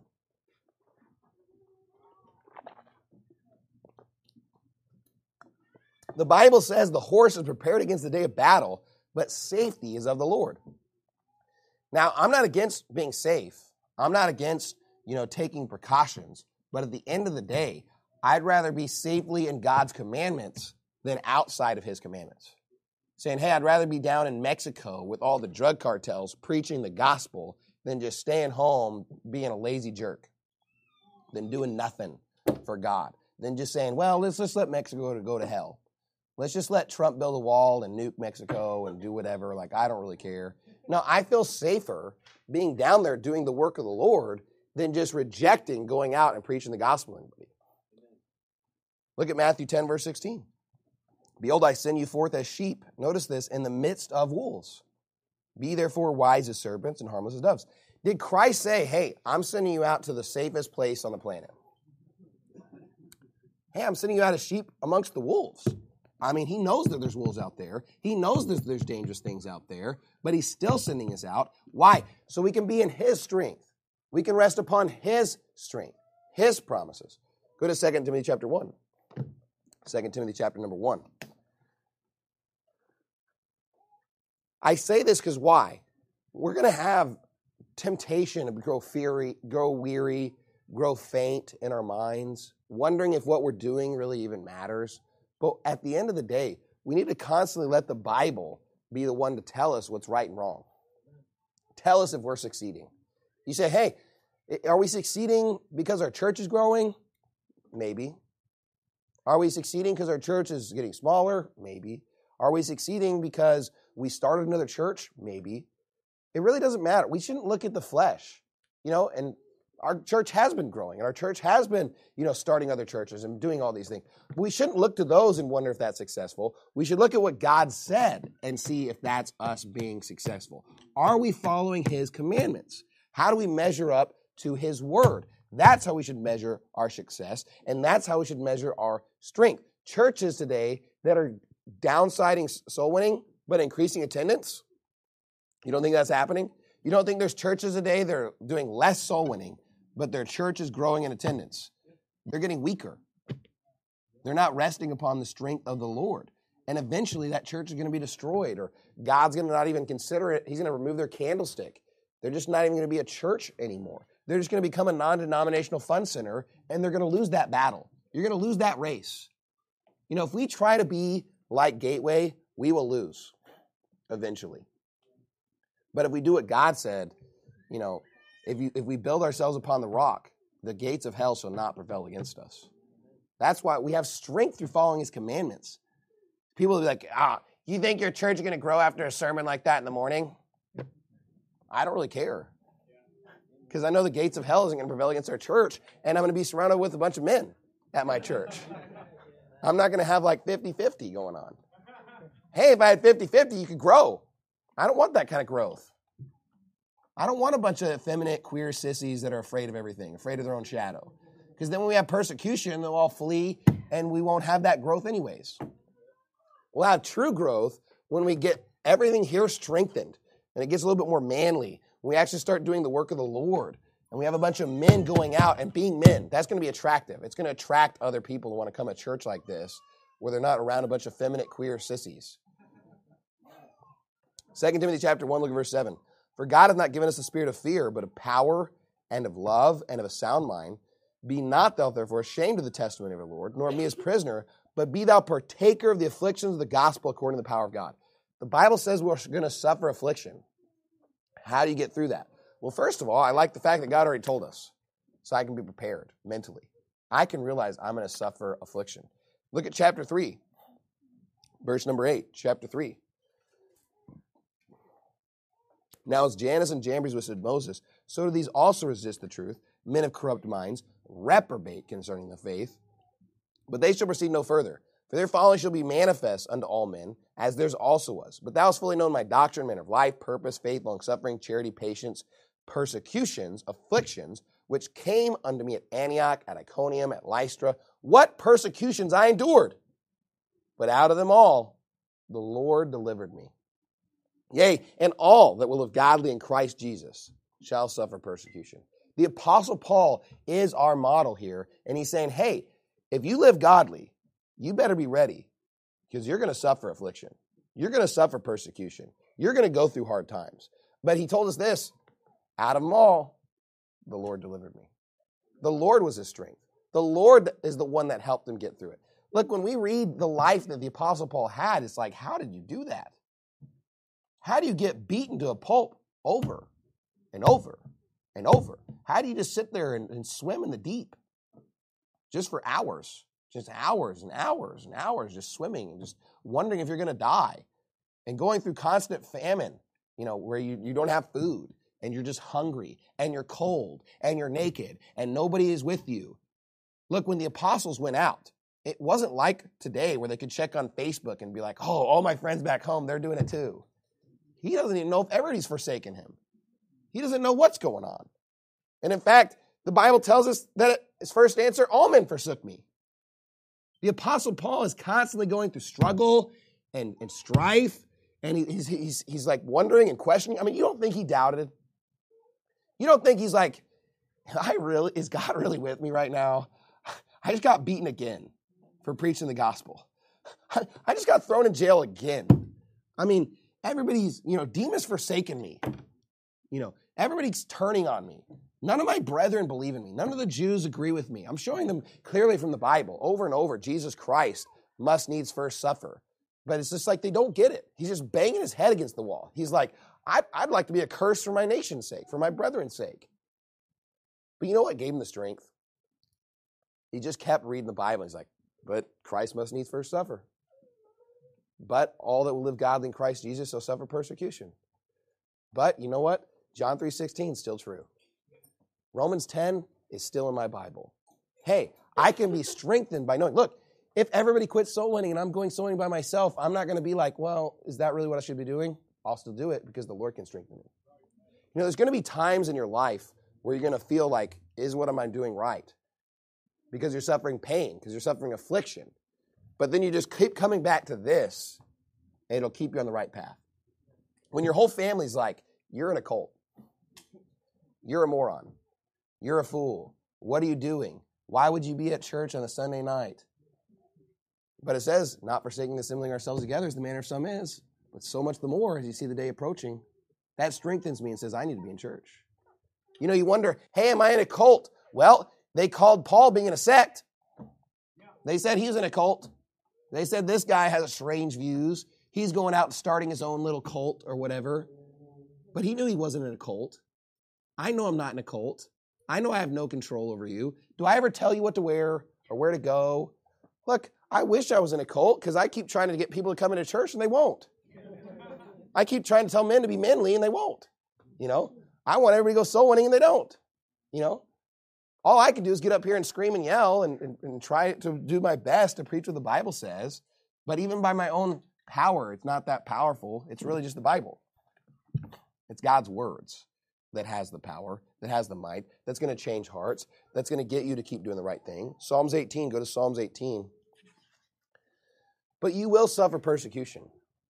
The Bible says the horse is prepared against the day of battle, but safety is of the Lord. Now, I'm not against being safe. I'm not against, taking precautions. But at the end of the day, I'd rather be safely in God's commandments than outside of his commandments. Saying, hey, I'd rather be down in Mexico with all the drug cartels preaching the gospel than just staying home being a lazy jerk, than doing nothing for God, than just saying, well, let's just let Mexico go to hell. Let's just let Trump build a wall and nuke Mexico and do whatever. Like, I don't really care. No, I feel safer being down there doing the work of the Lord than just rejecting going out and preaching the gospel to anybody. Look at Matthew 10, verse 16. Behold, I send you forth as sheep. Notice this, in the midst of wolves. Be therefore wise as serpents and harmless as doves. Did Christ say, hey, I'm sending you out to the safest place on the planet? Hey, I'm sending you out as sheep amongst the wolves. I mean, he knows that there's wolves out there. He knows that there's dangerous things out there, but he's still sending us out. Why? So we can be in his strength. We can rest upon his strength, his promises. Go to 2 Timothy chapter 1. 2 Timothy chapter number 1. I say this because why? We're going to have temptation to grow weary, grow faint in our minds, wondering if what we're doing really even matters. But at the end of the day, we need to constantly let the Bible be the one to tell us what's right and wrong. Tell us if we're succeeding. You say, hey, are we succeeding because our church is growing? Maybe. Are we succeeding because our church is getting smaller? Maybe. Are we succeeding because we started another church? Maybe. It really doesn't matter. We shouldn't look at the flesh, and our church has been growing, and our church has been, starting other churches and doing all these things. But we shouldn't look to those and wonder if that's successful. We should look at what God said and see if that's us being successful. Are we following his commandments? How do we measure up to his word? That's how we should measure our success, and that's how we should measure our strength. Churches today that are downsizing soul winning but increasing attendance, you don't think that's happening? You don't think there's churches today that are doing less soul winning, but their church is growing in attendance? They're getting weaker. They're not resting upon the strength of the Lord. And eventually that church is going to be destroyed, or God's going to not even consider it. He's going to remove their candlestick. They're just not even going to be a church anymore. They're just going to become a non-denominational fun center, and they're going to lose that battle. You're going to lose that race. If we try to be like Gateway, we will lose eventually. But if we do what God said, if we build ourselves upon the rock, the gates of hell shall not prevail against us. That's why we have strength through following his commandments. People will be like, you think your church is going to grow after a sermon like that in the morning? I don't really care. Because I know the gates of hell isn't going to prevail against our church, and I'm going to be surrounded with a bunch of men at my church. I'm not going to have like 50-50 going on. Hey, if I had 50-50, you could grow. I don't want that kind of growth. I don't want a bunch of effeminate, queer sissies that are afraid of everything, afraid of their own shadow. Because then when we have persecution, they'll all flee, and we won't have that growth anyways. We'll have true growth when we get everything here strengthened, and it gets a little bit more manly. When we actually start doing the work of the Lord, and we have a bunch of men going out and being men. That's going to be attractive. It's going to attract other people who want to come to church like this, where they're not around a bunch of effeminate, queer sissies. 2 Timothy chapter 1, look at verse 7. For God hath not given us a spirit of fear, but of power and of love and of a sound mind. Be not thou therefore ashamed of the testimony of our Lord, nor of me as prisoner, but be thou partaker of the afflictions of the gospel according to the power of God. The Bible says we're going to suffer affliction. How do you get through that? Well, first of all, I like the fact that God already told us, so I can be prepared mentally. I can realize I'm going to suffer affliction. Look at chapter 3, verse number 8, chapter 3. Now as Jannes and Jambres withstood Moses, so do these also resist the truth, men of corrupt minds, reprobate concerning the faith. But they shall proceed no further, for their folly shall be manifest unto all men, as theirs also was. But thou hast fully known my doctrine, manner of life, purpose, faith, longsuffering, charity, patience, persecutions, afflictions, which came unto me at Antioch, at Iconium, at Lystra. What persecutions I endured! But out of them all, the Lord delivered me. Yea, and all that will live godly in Christ Jesus shall suffer persecution. The Apostle Paul is our model here, and he's saying, hey, if you live godly, you better be ready, because you're going to suffer affliction. You're going to suffer persecution. You're going to go through hard times. But he told us this, out of them all, the Lord delivered me. The Lord was his strength. The Lord is the one that helped him get through it. Look, when we read the life that the Apostle Paul had, it's like, how did you do that? How do you get beaten to a pulp over and over and over? How do you just sit there and swim in the deep just for hours? Just hours and hours and hours just swimming and just wondering if you're going to die and going through constant famine, where you don't have food and you're just hungry and you're cold and you're naked and nobody is with you. Look, when the apostles went out, it wasn't like today where they could check on Facebook and be like, oh, all my friends back home, they're doing it too. He doesn't even know if everybody's forsaken him. He doesn't know what's going on. And in fact, the Bible tells us that his first answer, all men forsook me. The Apostle Paul is constantly going through struggle and strife, and he's like wondering and questioning. I mean, you don't think he doubted? You don't think he's like, is God really with me right now? I just got beaten again for preaching the gospel. I just got thrown in jail again. I mean, everybody's, Demas forsaken me. Everybody's turning on me. None of my brethren believe in me. None of the Jews agree with me. I'm showing them clearly from the Bible over and over, Jesus Christ must needs first suffer. But it's just like they don't get it. He's just banging his head against the wall. He's like, I'd like to be accursed for my nation's sake, for my brethren's sake. But you know what gave him the strength? He just kept reading the Bible. He's like, but Christ must needs first suffer. But all that will live godly in Christ Jesus shall suffer persecution. But you know what? John 3:16 is still true. Romans 10 is still in my Bible. Hey, I can be strengthened by knowing. Look, if everybody quits soul winning and I'm going soul winning by myself, I'm not going to be like, well, is that really what I should be doing? I'll still do it because the Lord can strengthen me. There's going to be times in your life where you're going to feel like, is what am I doing right? Because you're suffering pain, because you're suffering affliction. But then you just keep coming back to this, and it'll keep you on the right path. When your whole family's like, you're in a cult. You're a moron. You're a fool. What are you doing? Why would you be at church on a Sunday night? But it says, not forsaking the assembling ourselves together as the manner of some is, but so much the more as you see the day approaching. That strengthens me and says, I need to be in church. You wonder, hey, am I in a cult? Well, they called Paul being in a sect. They said he's in a cult. They said this guy has strange views. He's going out and starting his own little cult or whatever. But he knew he wasn't in a cult. I know I'm not in a cult. I know I have no control over you. Do I ever tell you what to wear or where to go? Look, I wish I was in a cult because I keep trying to get people to come into church and they won't. I keep trying to tell men to be manly and they won't. I want everybody to go soul winning and they don't. All I can do is get up here and scream and yell and try to do my best to preach what the Bible says. But even by my own power, it's not that powerful. It's really just the Bible. It's God's words that has the power, that has the might, that's going to change hearts, that's going to get you to keep doing the right thing. Psalms 18, go to Psalms 18. But you will suffer persecution.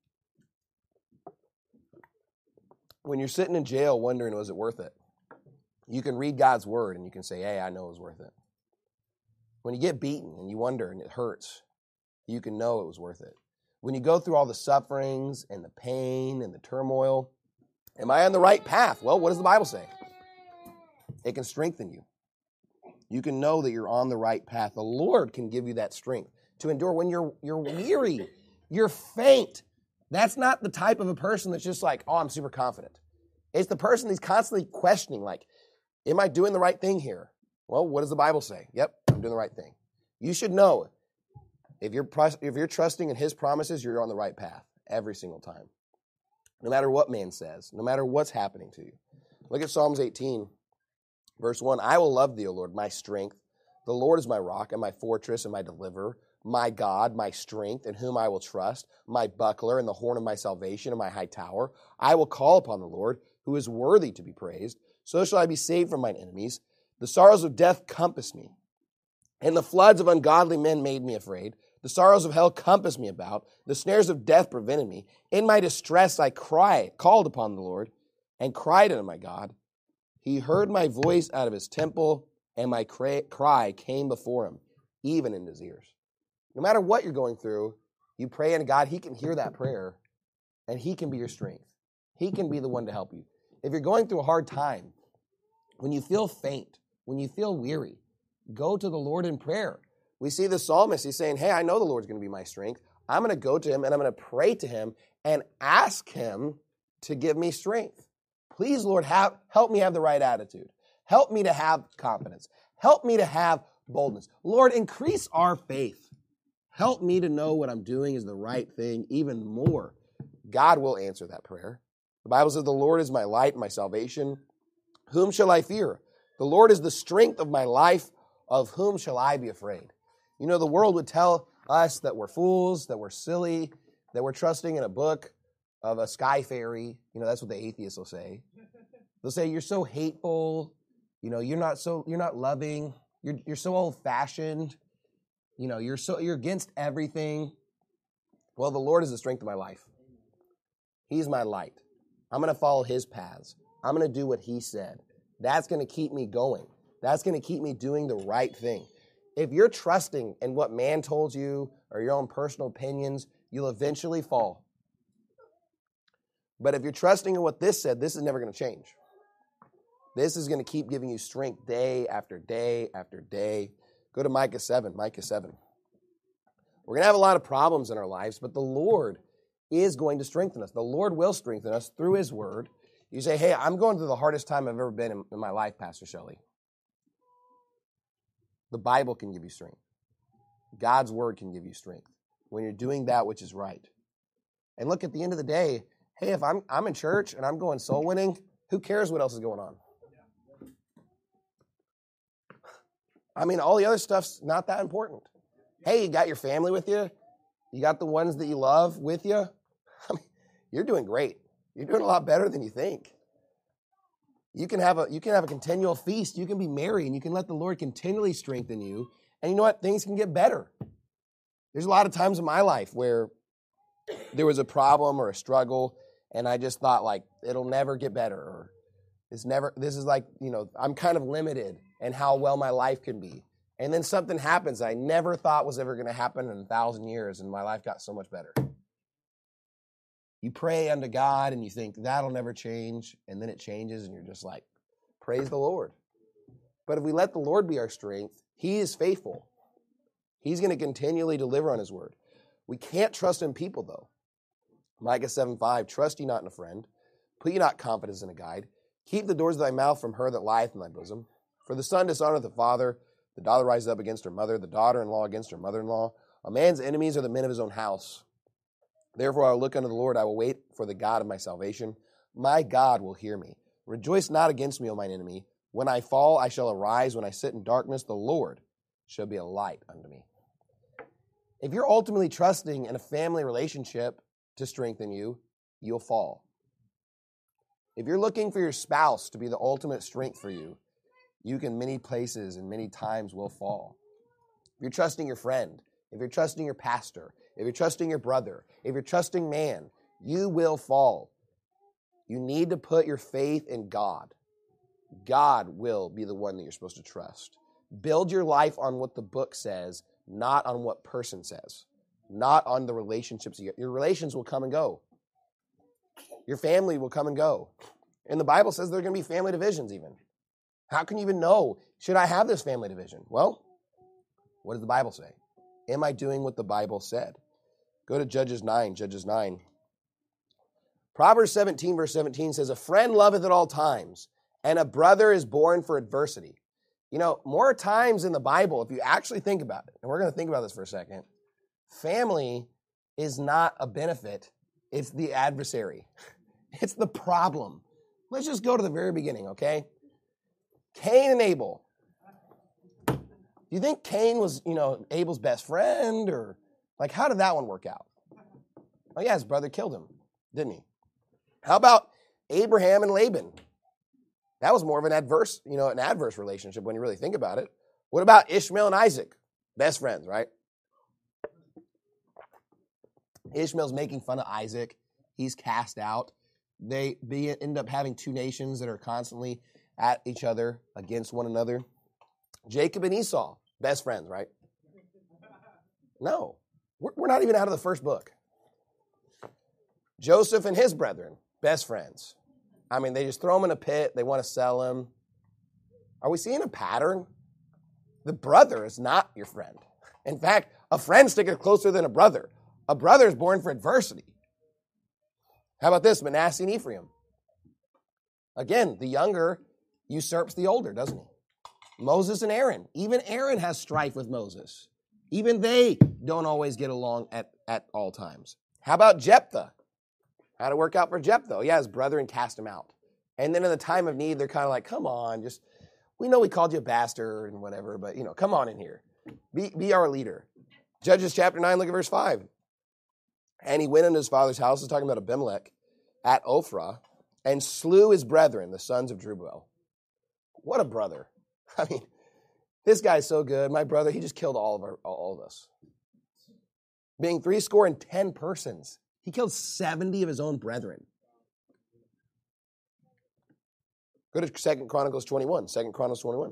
When you're sitting in jail wondering, was it worth it? You can read God's word and you can say, hey, I know it was worth it. When you get beaten and you wonder and it hurts, you can know it was worth it. When you go through all the sufferings and the pain and the turmoil, am I on the right path? Well, what does the Bible say? It can strengthen you. You can know that you're on the right path. The Lord can give you that strength to endure when you're weary, you're faint. That's not the type of a person that's just like, oh, I'm super confident. It's the person who's constantly questioning, like, am I doing the right thing here? Well, what does the Bible say? Yep, I'm doing the right thing. You should know if you're trusting in his promises, you're on the right path every single time. No matter what man says, no matter what's happening to you. Look at Psalms 18, verse 1. I will love thee, O Lord, my strength. The Lord is my rock and my fortress and my deliverer, my God, my strength, in whom I will trust, my buckler and the horn of my salvation and my high tower. I will call upon the Lord, who is worthy to be praised. So shall I be saved from mine enemies. The sorrows of death compassed me, and the floods of ungodly men made me afraid. The sorrows of hell compassed me about. The snares of death prevented me. In my distress I called upon the Lord, and cried unto my God. He heard my voice out of his temple, and my cry came before him, even in his ears. No matter what you're going through, you pray unto God, he can hear that prayer, and he can be your strength. He can be the one to help you. If you're going through a hard time, when you feel faint, when you feel weary, go to the Lord in prayer. We see the psalmist, he's saying, hey, I know the Lord's going to be my strength. I'm going to go to him and I'm going to pray to him and ask him to give me strength. Please, Lord, help me have the right attitude. Help me to have confidence. Help me to have boldness. Lord, increase our faith. Help me to know what I'm doing is the right thing even more. God will answer that prayer. The Bible says, the Lord is my light and my salvation. Whom shall I fear? The Lord is the strength of my life. Of whom shall I be afraid? You know, the world would tell us that we're fools, that we're silly, that we're trusting in a book of a sky fairy. You know, that's what the atheists will say. They'll say, you're so hateful. You know, you're not loving. You're so old-fashioned. You know, you're against everything. Well, the Lord is the strength of my life. He's my light. I'm going to follow his paths. I'm going to do what he said. That's going to keep me going. That's going to keep me doing the right thing. If you're trusting in what man told you or your own personal opinions, you'll eventually fall. But if you're trusting in what this said, this is never going to change. This is going to keep giving you strength day after day after day. Go to Micah 7. Micah 7. We're going to have a lot of problems in our lives, but the Lord is going to strengthen us. The Lord will strengthen us through his word. You say, hey, I'm going through the hardest time I've ever been in my life, Pastor Shelley. The Bible can give you strength. God's word can give you strength when you're doing that which is right. And look, at the end of the day, hey, if I'm in church and I'm going soul winning, who cares what else is going on? I mean, all the other stuff's not that important. Hey, you got your family with you? You got the ones that you love with you? I mean, you're doing great. You're doing a lot better than you think. You can have a continual feast. You can be merry, and you can let the Lord continually strengthen you. And you know what? Things can get better. There's a lot of times in my life where there was a problem or a struggle, and I just thought, like, it'll never get better. Or this is like, you know, I'm kind of limited in how well my life can be. And then something happens I never thought was ever going to happen in 1,000 years, and my life got so much better. You pray unto God and you think that'll never change, and then it changes and you're just like, praise the Lord. But if we let the Lord be our strength, he is faithful. He's going to continually deliver on his word. We can't trust in people though. Micah 7:5, trust ye not in a friend, put ye not confidence in a guide. Keep the doors of thy mouth from her that lieth in thy bosom. For the son dishonoreth the father, the daughter rises up against her mother, the daughter-in-law against her mother-in-law. A man's enemies are the men of his own house. Therefore I will look unto the Lord, I will wait for the God of my salvation. My God will hear me. Rejoice not against me, O mine enemy. When I fall, I shall arise. When I sit in darkness, the Lord shall be a light unto me. If you're ultimately trusting in a family relationship to strengthen you, you'll fall. If you're looking for your spouse to be the ultimate strength for you, you can many places and many times will fall. If you're trusting your friend, if you're trusting your pastor, if you're trusting your brother, if you're trusting man, you will fall. You need to put your faith in God. God will be the one that you're supposed to trust. Build your life on what the book says, not on what person says, not on the relationships. Your relations will come and go. Your family will come and go. And the Bible says there are going to be family divisions even. How can you even know, should I have this family division? Well, what does the Bible say? Am I doing what the Bible said? Go to Judges 9. Proverbs 17, verse 17 says, a friend loveth at all times, and a brother is born for adversity. You know, more times in the Bible, if you actually think about it, and we're going to think about this for a second, family is not a benefit. It's the adversary. It's the problem. Let's just go to the very beginning, okay? Cain and Abel. Do you think Cain was, Abel's best friend? Or, how did that one work out? Oh, yeah, his brother killed him, didn't he? How about Abraham and Laban? That was more of an adverse relationship when you really think about it. What about Ishmael and Isaac? Best friends, right? Ishmael's making fun of Isaac. He's cast out. They end up having two nations that are constantly at each other, against one another. Jacob and Esau, best friends, right? No, we're not even out of the first book. Joseph and his brethren, best friends. I mean, they just throw him in a pit. They want to sell him. Are we seeing a pattern? The brother is not your friend. In fact, a friend sticking closer than a brother. A brother is born for adversity. How about this, Manasseh and Ephraim? Again, the younger usurps the older, doesn't he? Moses and Aaron. Even Aaron has strife with Moses. Even they don't always get along at all times. How about Jephthah? How'd it work out for Jephthah? Yeah, his brethren cast him out. And then in the time of need, they're kind of like, come on, we know we called you a bastard and whatever, but, come on in here. Be our leader. Judges chapter 9, look at verse 5. And he went into his father's house, is talking about Abimelech, at Ophrah, and slew his brethren, the sons of Jerubbaal. What a brother. I mean, this guy's so good. My brother, he just killed all of us. Being 70 persons. He killed 70 of his own brethren. Go to 2 Chronicles 21. 2 Chronicles 21.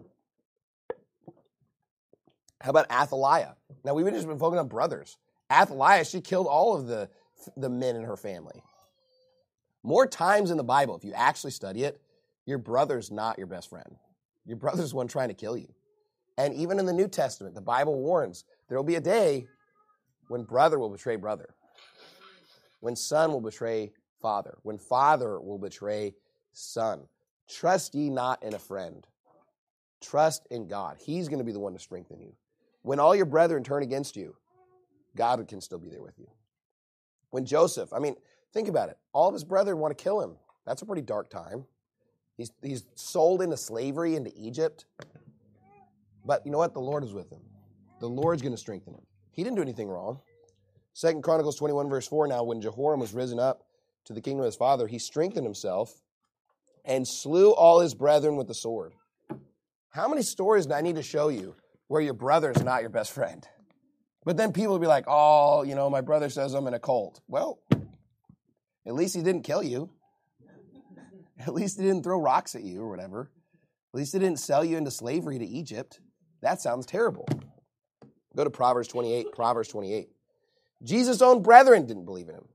How about Athaliah? Now, we've just been focusing on brothers. Athaliah, she killed all of the men in her family. More times in the Bible, if you actually study it, your brother's not your best friend. Your brother's the one trying to kill you. And even in the New Testament, the Bible warns there will be a day when brother will betray brother, when son will betray father, when father will betray son. Trust ye not in a friend. Trust in God. He's going to be the one to strengthen you. When all your brethren turn against you, God can still be there with you. When Joseph, think about it. All of his brethren want to kill him. That's a pretty dark time. He's sold into slavery into Egypt. But you know what? The Lord is with him. The Lord's going to strengthen him. He didn't do anything wrong. 2 Chronicles 21 verse 4, now when Jehoram was risen up to the kingdom of his father, he strengthened himself and slew all his brethren with the sword. How many stories do I need to show you where your brother is not your best friend? But then people will be like, oh, my brother says I'm in a cult. Well, at least he didn't kill you. At least he didn't throw rocks at you or whatever. At least he didn't sell you into slavery to Egypt. That sounds terrible. Go to Proverbs 28. Proverbs 28. Jesus' own brethren didn't believe in him.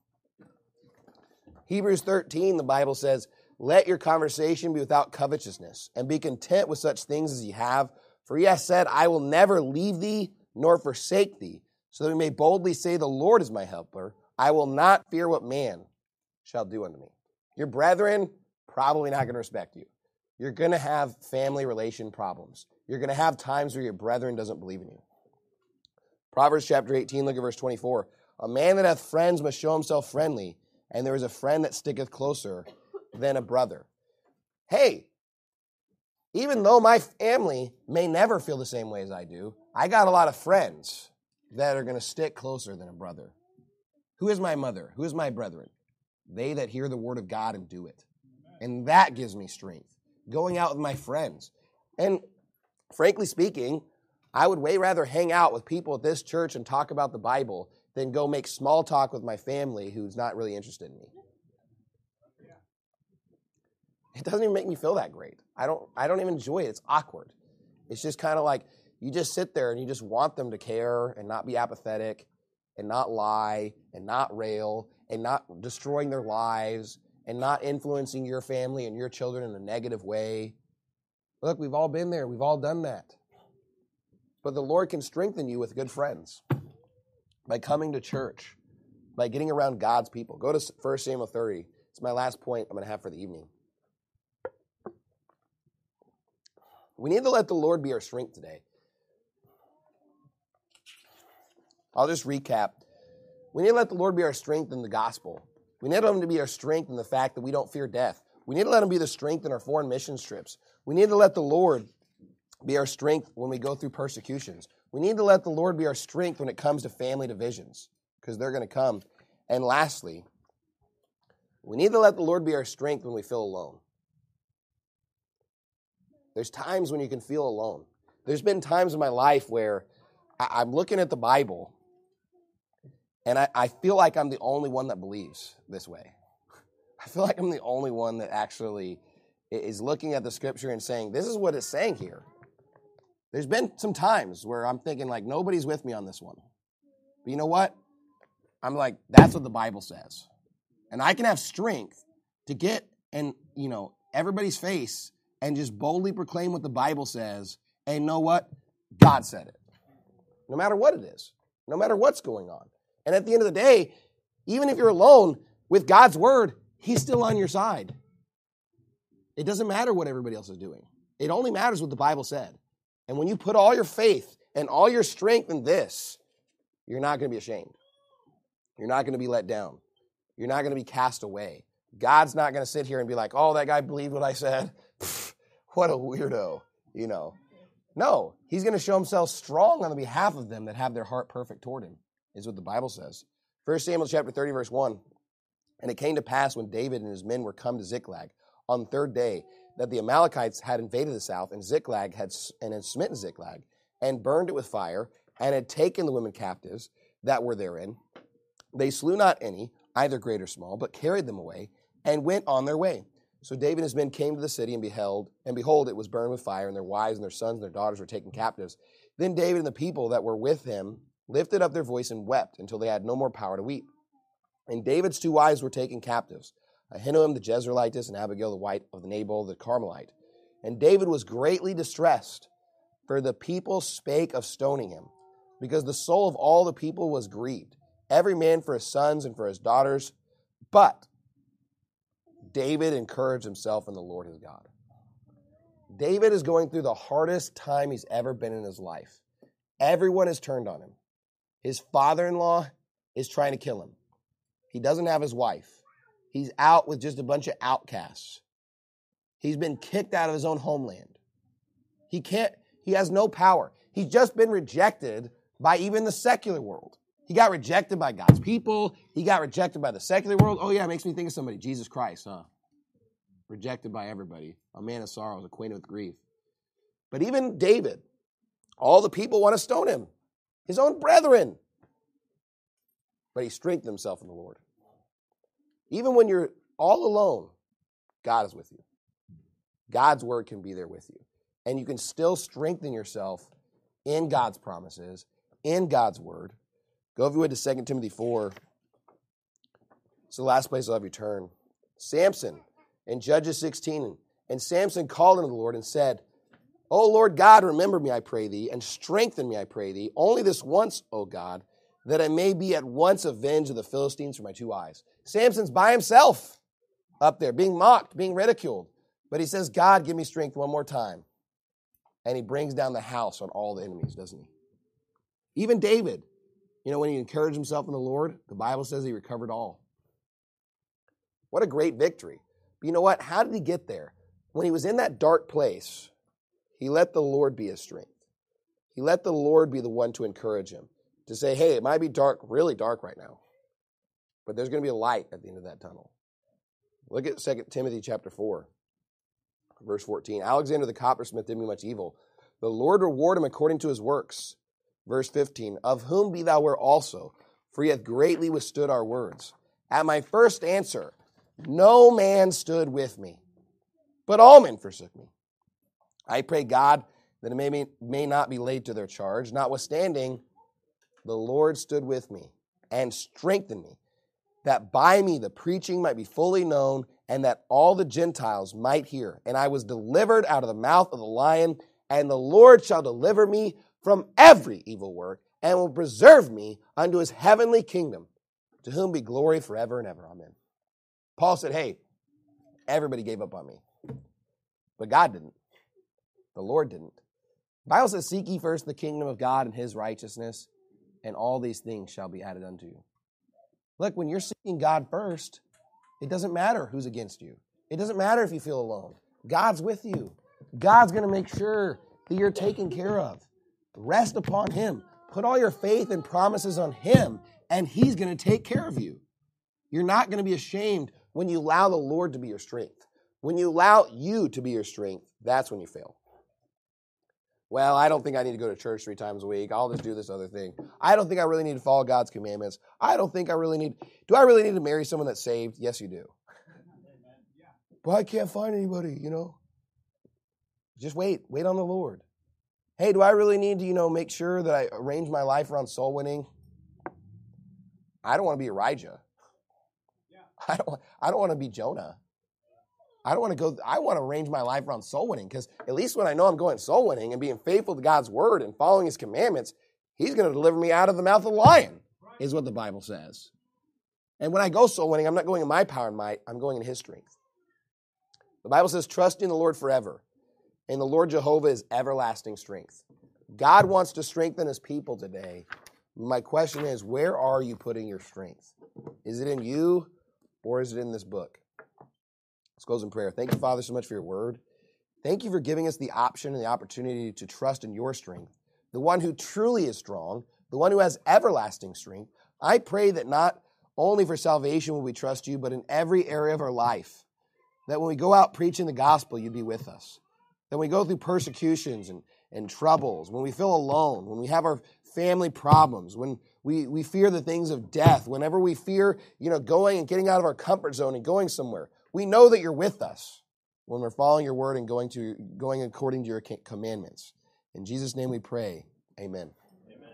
Hebrews 13, the Bible says, let your conversation be without covetousness, and be content with such things as ye have. For he has said, I will never leave thee nor forsake thee, so that we may boldly say, the Lord is my helper. I will not fear what man shall do unto me. Your brethren probably not going to respect you. You're going to have family relation problems. You're going to have times where your brethren doesn't believe in you. Proverbs chapter 18, look at verse 24. A man that hath friends must show himself friendly, and there is a friend that sticketh closer than a brother. Hey, even though my family may never feel the same way as I do, I got a lot of friends that are going to stick closer than a brother. Who is my mother? Who is my brethren? They that hear the word of God and do it. And that gives me strength. Going out with my friends. And frankly speaking, I would way rather hang out with people at this church and talk about the Bible than go make small talk with my family who's not really interested in me. It doesn't even make me feel that great. I don't even enjoy it. It's awkward. It's just kind of like you just sit there and you just want them to care and not be apathetic and not lie and not rail and not destroying their lives and not influencing your family and your children in a negative way. Look, we've all been there. We've all done that. But the Lord can strengthen you with good friends by coming to church, by getting around God's people. Go to 1 Samuel 30. It's my last point I'm going to have for the evening. We need to let the Lord be our strength today. I'll just recap. We need to let the Lord be our strength in the gospel. We need him to be our strength in the fact that we don't fear death. We need to let him be the strength in our foreign missions trips. We need to let the Lord be our strength when we go through persecutions. We need to let the Lord be our strength when it comes to family divisions, because they're going to come. And lastly, we need to let the Lord be our strength when we feel alone. There's times when you can feel alone. There's been times in my life where I'm looking at the Bible and I feel like I'm the only one that believes this way. I feel like I'm the only one that actually is looking at the scripture and saying, this is what it's saying here. There's been some times where I'm thinking like, nobody's with me on this one. But you know what? I'm like, that's what the Bible says. And I can have strength to get in, everybody's face and just boldly proclaim what the Bible says. And know what? God said it. No matter what it is. No matter what's going on. And at the end of the day, even if you're alone with God's word, he's still on your side. It doesn't matter what everybody else is doing. It only matters what the Bible said. And when you put all your faith and all your strength in this, you're not going to be ashamed. You're not going to be let down. You're not going to be cast away. God's not going to sit here and be like, oh, that guy believed what I said. Pfft, what a weirdo, you know. No, he's going to show himself strong on the behalf of them that have their heart perfect toward him, is what the Bible says. 1 Samuel chapter 30, verse 1. And it came to pass when David and his men were come to Ziklag on the third day that the Amalekites had invaded the south, and Ziklag had smitten Ziklag and burned it with fire and had taken the women captives that were therein. They slew not any, either great or small, but carried them away and went on their way. So David and his men came to the city, and behold, it was burned with fire, and their wives and their sons and their daughters were taken captives. Then David and the people that were with him lifted up their voice and wept until they had no more power to weep. And David's 2 wives were taken captives, Ahinoam the Jezreelitess and Abigail the wife of the Nabal the Carmelite. And David was greatly distressed, for the people spake of stoning him, because the soul of all the people was grieved, every man for his sons and for his daughters. But David encouraged himself in the Lord his God. David is going through the hardest time he's ever been in his life. Everyone has turned on him. His father-in-law is trying to kill him. He doesn't have his wife. He's out with just a bunch of outcasts. He's been kicked out of his own homeland. He has no power. He's just been rejected by even the secular world. He got rejected by God's people. He got rejected by the secular world. Oh yeah, it makes me think of somebody. Jesus Christ, huh? Rejected by everybody. A man of sorrows, acquainted with grief. But even David, all the people want to stone him. His own brethren. But he strengthened himself in the Lord. Even when you're all alone, God is with you. God's word can be there with you. And you can still strengthen yourself in God's promises, in God's word. Go if you would to 2 Timothy 4. It's the last place I'll have you turn. Samson in Judges 16. And Samson called unto the Lord and said, O Lord God, remember me, I pray thee, and strengthen me, I pray thee, only this once, O God, that I may be at once avenged of the Philistines for my 2 eyes. Samson's by himself up there, being mocked, being ridiculed. But he says, God, give me strength one more time. And he brings down the house on all the enemies, doesn't he? Even David, when he encouraged himself in the Lord, the Bible says he recovered all. What a great victory. But you know what? How did he get there? When he was in that dark place, he let the Lord be his strength. He let the Lord be the one to encourage him. To say, hey, it might be dark, really dark right now, but there's going to be a light at the end of that tunnel. Look at 2 Timothy chapter 4, verse 14. Alexander the coppersmith did me much evil. The Lord reward him according to his works. Verse 15. Of whom be thou aware also, for he hath greatly withstood our words. At my first answer, no man stood with me, but all men forsook me. I pray God that it may not be laid to their charge. Notwithstanding, the Lord stood with me and strengthened me, that by me the preaching might be fully known, and that all the Gentiles might hear. And I was delivered out of the mouth of the lion, and the Lord shall deliver me from every evil work, and will preserve me unto his heavenly kingdom, to whom be glory forever and ever. Amen. Paul said, hey, everybody gave up on me, but God didn't. The Lord didn't. The Bible says, seek ye first the kingdom of God and his righteousness, and all these things shall be added unto you. Look, when you're seeking God first, it doesn't matter who's against you. It doesn't matter if you feel alone. God's with you. God's going to make sure that you're taken care of. Rest upon him. Put all your faith and promises on him, and he's going to take care of you. You're not going to be ashamed when you allow the Lord to be your strength. When you allow you to be your strength, that's when you fail. Well, I don't think I need to go to church 3 times a week. I'll just do this other thing. I don't think I really need to follow God's commandments. Do I really need to marry someone that's saved? Yes, you do. But I can't find anybody, Just wait on the Lord. Hey, do I really need to, make sure that I arrange my life around soul winning? I don't want to be Elijah. I don't want to be Jonah. I want to arrange my life around soul winning, because at least when I know I'm going soul winning and being faithful to God's word and following his commandments, he's going to deliver me out of the mouth of the lion, is what the Bible says. And when I go soul winning, I'm not going in my power and might, I'm going in his strength. The Bible says, trust in the Lord forever. and the Lord Jehovah is everlasting strength. God wants to strengthen his people today. My question is, where are you putting your strength? Is it in you or is it in this book? Let's close in prayer. Thank you, Father, so much for your word. Thank you for giving us the option and the opportunity to trust in your strength, the one who truly is strong, the one who has everlasting strength. I pray that not only for salvation will we trust you, but in every area of our life, that when we go out preaching the gospel, you'd be with us. That when we go through persecutions and troubles, when we feel alone, when we have our family problems, when we fear the things of death, whenever we fear, going and getting out of our comfort zone and going somewhere, we know that you're with us when we're following your word and going according to your commandments. In Jesus' name we pray. Amen.